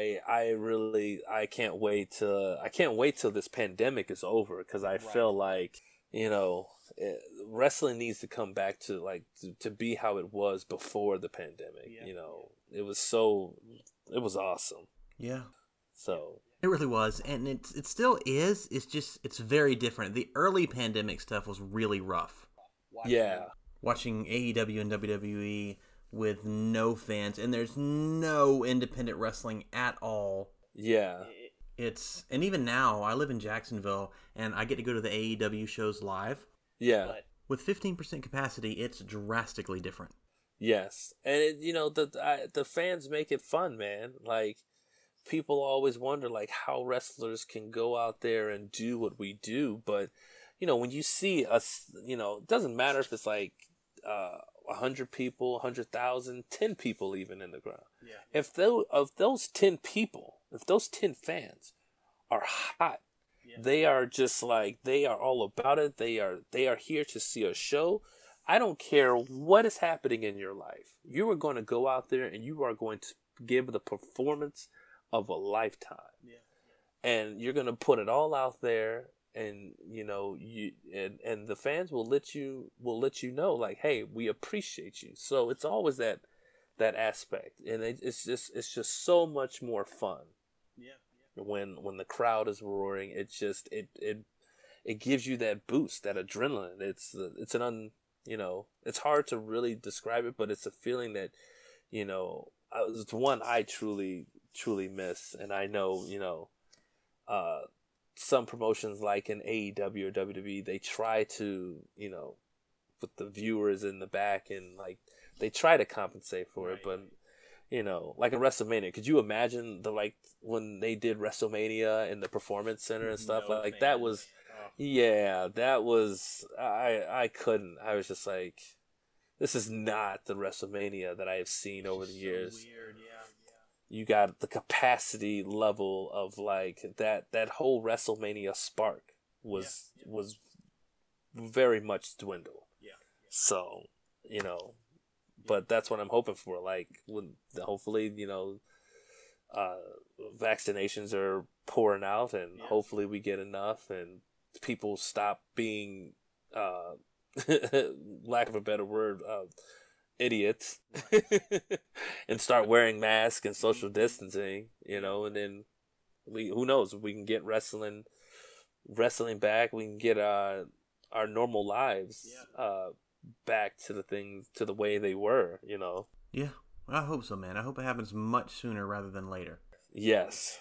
I can't wait till this pandemic is over because I feel like wrestling needs to come back to like to be how it was before the pandemic. It was awesome. Yeah. So it really was, and it still is. It's very different. The early pandemic stuff was really rough. Watching AEW and WWE with no fans, and there's no independent wrestling at all. Yeah. And even now, I live in Jacksonville, and I get to go to the AEW shows live. Yeah. With 15% capacity, it's drastically different. Yes, and the fans make it fun, man. Like, people always wonder like how wrestlers can go out there and do what we do, but when you see us, it doesn't matter if it's like 100 people, 100,000, 10 people even in the crowd. Yeah. If those 10 people, if those 10 fans are hot, they are just like, they are all about it. They are here to see a show. I don't care what is happening in your life. You are going to go out there and you are going to give the performance of a lifetime. Yeah. And you're going to put it all out there. And and the fans will let you know like, hey, we appreciate you. So it's always that aspect, and it's just so much more fun. Yeah. When the crowd is roaring, it gives you that boost, that adrenaline. It's it's hard to really describe it, but it's a feeling that it's one I truly miss, and I know some promotions like in AEW or WWE, they try to, with the viewers in the back, and like they try to compensate for it, but you know, like a WrestleMania, could you imagine when they did WrestleMania in the Performance Center and stuff that was, that was I couldn't. I was just like, this is not the WrestleMania that I have seen over the years. Weird, yeah. You got the capacity level of like that whole WrestleMania spark was very much dwindled. Yeah. So, you know, but that's what I'm hoping for. Like, hopefully, you know, vaccinations are pouring out, and hopefully we get enough, and people stop being, lack of a better word, idiots, and start wearing masks and social distancing. You know, and then who knows? We can get wrestling back. We can get our normal lives back to the way they were, you know. Yeah, I hope so, man. I hope it happens much sooner rather than later. Yes.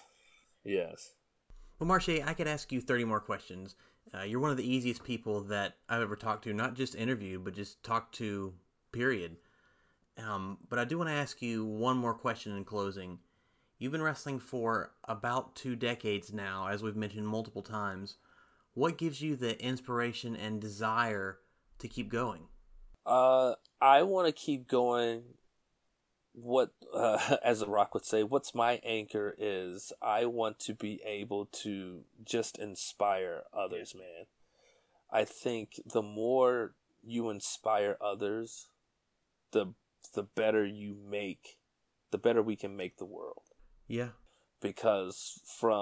Well, Marche, I could ask you 30 more questions. You're one of the easiest people that I've ever talked to, not just interviewed, but just talked to, period. But I do want to ask you one more question in closing. You've been wrestling for about 2 decades now, as we've mentioned multiple times. What gives you the inspiration and desire to keep going? I want to keep going. What, as The Rock would say, what's my anchor is I want to be able to just inspire others, man. I think the more you inspire others, the better the better we can make the world. Yeah. Because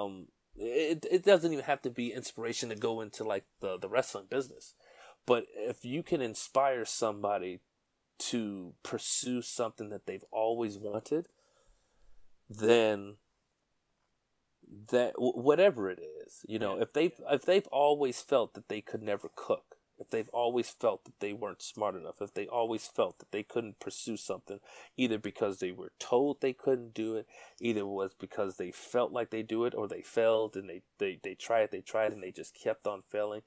it doesn't even have to be inspiration to go into like the wrestling business. But if you can inspire somebody to pursue something that they've always wanted, then that whatever it is, you know, if they've always felt that they could never cook, if they've always felt that they weren't smart enough, if they always felt that they couldn't pursue something, either because they were told they couldn't do it, either was because they felt like they do it, or they failed and they tried and they just kept on failing.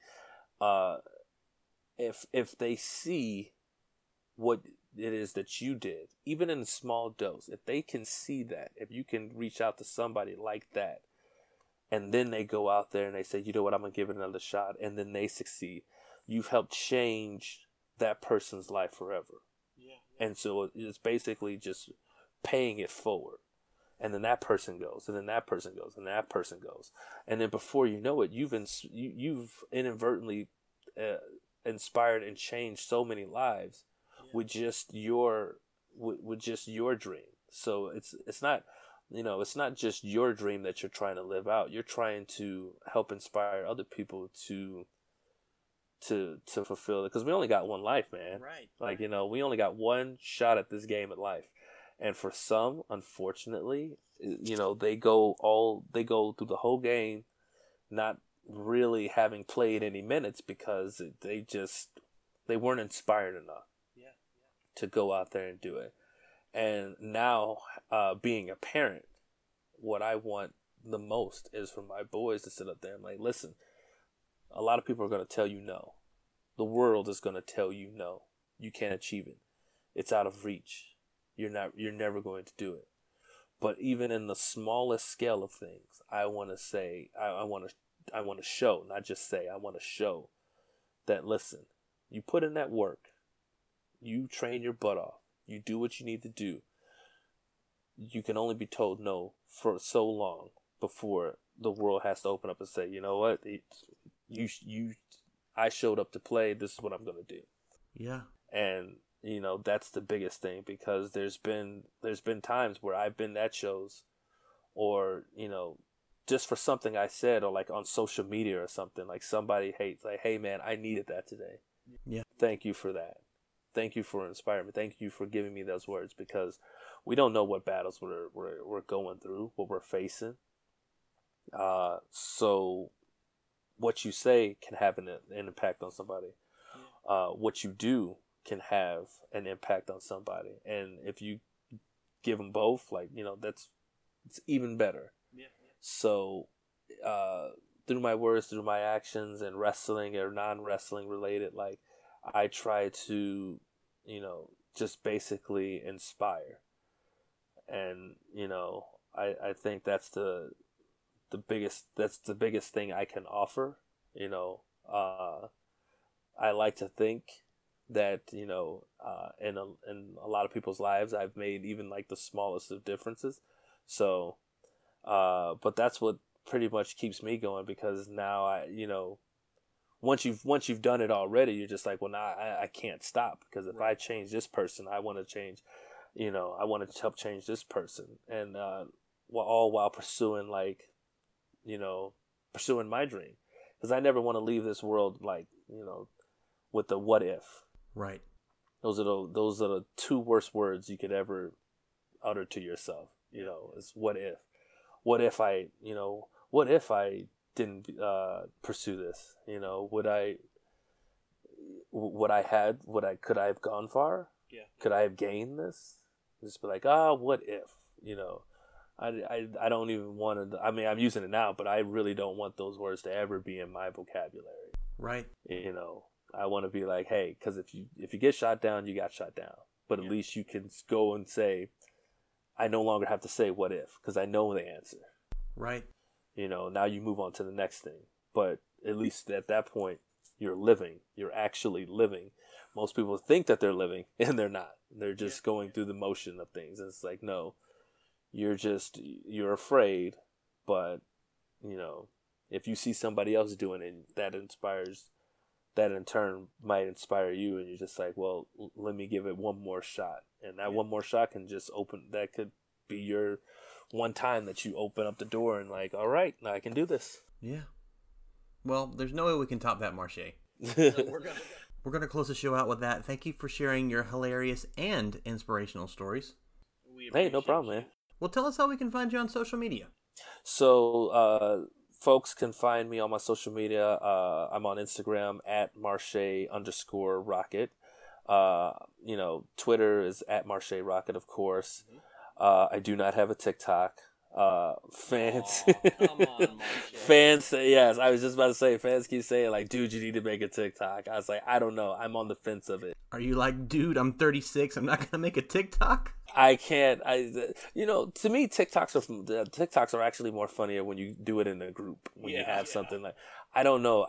If they see what it is that you did, even in a small dose, if they can see that, if you can reach out to somebody like that, and then they go out there and they say, you know what, I'm going to give it another shot, and then they succeed, you've helped change that person's life forever. And so it's basically just paying it forward. And then that person goes, and then that person goes, and that person goes. And then before you know it, you've inadvertently inspired and changed so many lives with just your dream. So it's not, you know, it's not just your dream that you're trying to live out. You're trying to help inspire other people to fulfill it, because we only got one life, man. Right. Like, you know, we only got one shot at this game at life. And for some, unfortunately, you know, they go through the whole game not really having played any minutes because they weren't inspired enough to go out there and do it. And now, being a parent, what I want the most is for my boys to sit up there and like, listen, a lot of people are going to tell you no. The world is going to tell you no. You can't achieve it. It's out of reach. You're never going to do it. But even in the smallest scale of things, I want to say, I want to show, not just say, I want to show that, listen, you put in that work, you train your butt off, you do what you need to do. You can only be told no for so long before the world has to open up and say, you know what, I showed up to play, this is what I'm going to do. Yeah. And, you know, that's the biggest thing, because there's been times where I've been at shows, or, you know, just for something I said, or like on social media or something, like somebody hates, like, hey man, I needed that today. Yeah. Thank you for that. Thank you for inspiring me. Thank you for giving me those words, because we don't know what battles we're going through, what we're facing. So what you say can have an impact on somebody. What you do can have an impact on somebody. And if you give them both, like, you know, it's even better. Yeah. So, through my words, through my actions, and wrestling or non-wrestling related, like, I try to, just basically inspire. And, I think that's the biggest thing I can offer. I like to think that, in a lot of people's lives, I've made even like the smallest of differences. So, but that's what pretty much keeps me going, because now once you've done it already, you're just like, well, now I can't stop, because if I change this person, I want to change, I want to help change this person. And, all while pursuing pursuing my dream, because I never want to leave this world with the what if. Right. Those are the two worst words you could ever utter to yourself. Is what if? What if I didn't pursue this? Could I have gone far? Yeah. Could I have gained this? Just be like, what if? I don't even want to. I mean, I'm using it now, but I really don't want those words to ever be in my vocabulary. Right. I want to be like, hey, because if you get shot down, you got shot down. But at least you can go and say, I no longer have to say what if, because I know the answer. Right. Now you move on to the next thing. But at least at that point, you're living. You're actually living. Most people think that they're living, and they're not. They're just going through the motion of things. And it's like, no, you're afraid. But, if you see somebody else doing it, that in turn might inspire you. And you're just like, well, let me give it one more shot. And that one more shot can just that could be your one time that you open up the door and like, all right, now I can do this. Yeah. Well, there's no way we can top that, Marche. We're gonna close the show out with that. Thank you for sharing your hilarious and inspirational stories. Hey, no problem, man. Well, tell us how we can find you on social media. So, folks can find me on my social media. I'm on Instagram at Marche_Rocket. Twitter is at Marche Rocket, of course. I do not have a TikTok. Fans, come on, Marche. fans say, yes, I was just about to say, fans keep saying like, dude, you need to make a TikTok. I was like, I don't know. I'm on the fence of it. Are you like, dude, I'm 36. I'm not gonna make a TikTok? I can't. To me, TikToks are actually more funnier when you do it in a group. When you have something like, I don't know.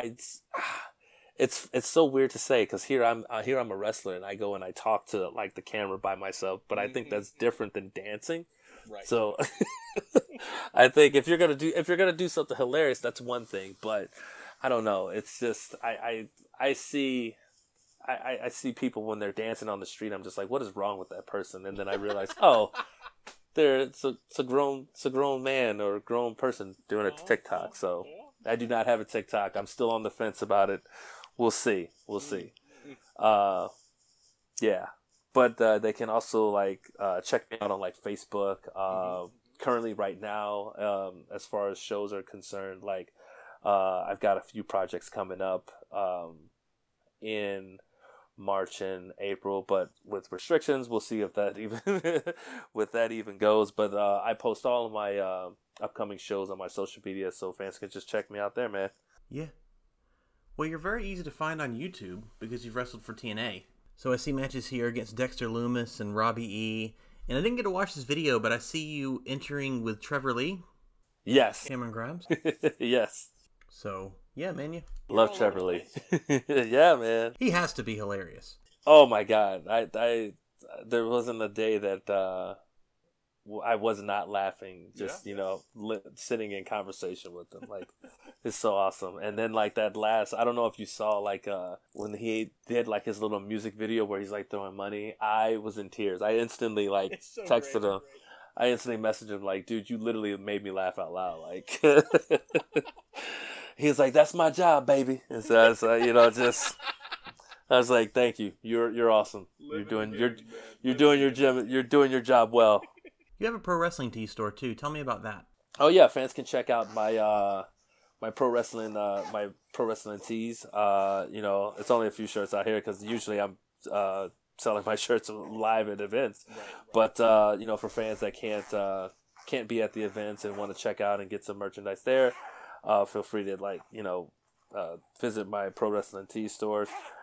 It's so weird to say, because here I'm a wrestler and I go and I talk to like the camera by myself, but I think that's different than dancing. Right. So I think if you're gonna do something hilarious, that's one thing. But I don't know. It's just I see people when they're dancing on the street. I'm just like, what is wrong with that person? And then I realize, it's a grown man or a grown person doing it to TikTok. So I do not have a TikTok. I'm still on the fence about it. We'll see. Yeah. But they can also check me out on like Facebook. Currently, right now, as far as shows are concerned, I've got a few projects coming up in March and April, but with restrictions, we'll see if that even goes. But I post all of my upcoming shows on my social media, so fans can just check me out there, man. Yeah. Well, you're very easy to find on YouTube because you've wrestled for TNA. So I see matches here against Dexter Loomis and Robbie E. And I didn't get to watch this video, but I see you entering with Trevor Lee. Yes. Cameron Grimes. Yes. So, yeah, man. Love Trevor Lee. Yeah, man. He has to be hilarious. Oh, my God. I there wasn't a day that I was not laughing, just, sitting in conversation with him. Like, it's so awesome. And then, that last, I don't know if you saw, when he did, his little music video where he's, throwing money, I was in tears. I instantly, texted him. I instantly messaged him, dude, you literally made me laugh out loud. He was like, that's my job, baby. And so I was I was like, thank you. You're awesome. You're doing your job well. You have a pro wrestling tee store too. Tell me about that. Oh yeah, fans can check out my my pro wrestling tees. It's only a few shirts out here because usually I'm selling my shirts live at events. Right. But for fans that can't be at the events and want to check out and get some merchandise there, feel free to visit my pro wrestling tee stores.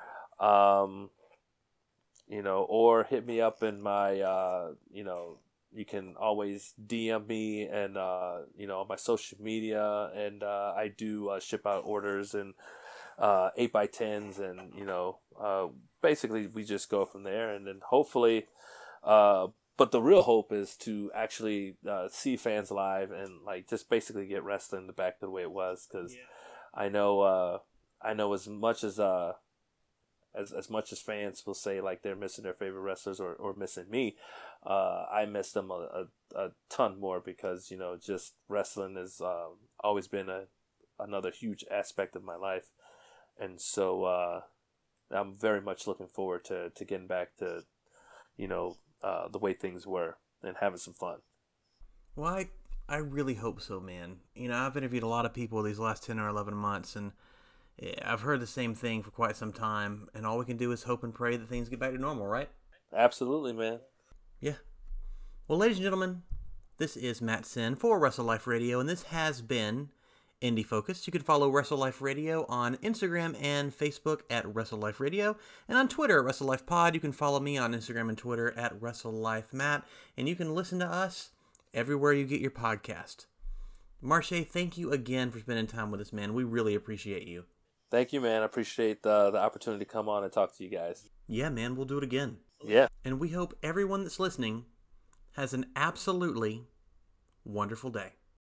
Or hit me up in my, you can always DM me and, on my social media. And I do ship out orders and 8x10s. And, basically we just go from there. And then hopefully, but the real hope is to actually see fans live and like just basically get wrestling back to the way it was. Because I know as much as much as fans will say like they're missing their favorite wrestlers or missing me, I miss them a ton more because just wrestling has always been another huge aspect of my life, and so I'm very much looking forward to getting back to the way things were and having some fun. Well, I really hope so, man. I've interviewed a lot of people these last 10 or 11 months, and I've heard the same thing for quite some time, and all we can do is hope and pray that things get back to normal, right? Absolutely, man. Yeah. Well, ladies and gentlemen, this is Matt Sin for Wrestle Life Radio, and this has been Indie Focus. You can follow Wrestle Life Radio on Instagram and Facebook at Wrestle Life Radio, and on Twitter at Wrestle Life Pod. You can follow me on Instagram and Twitter at Wrestle Life Matt, and you can listen to us everywhere you get your podcast. Marche, thank you again for spending time with us, man. We really appreciate you. Thank you, man. I appreciate the opportunity to come on and talk to you guys. Yeah, man, we'll do it again. Yeah. And we hope everyone that's listening has an absolutely wonderful day.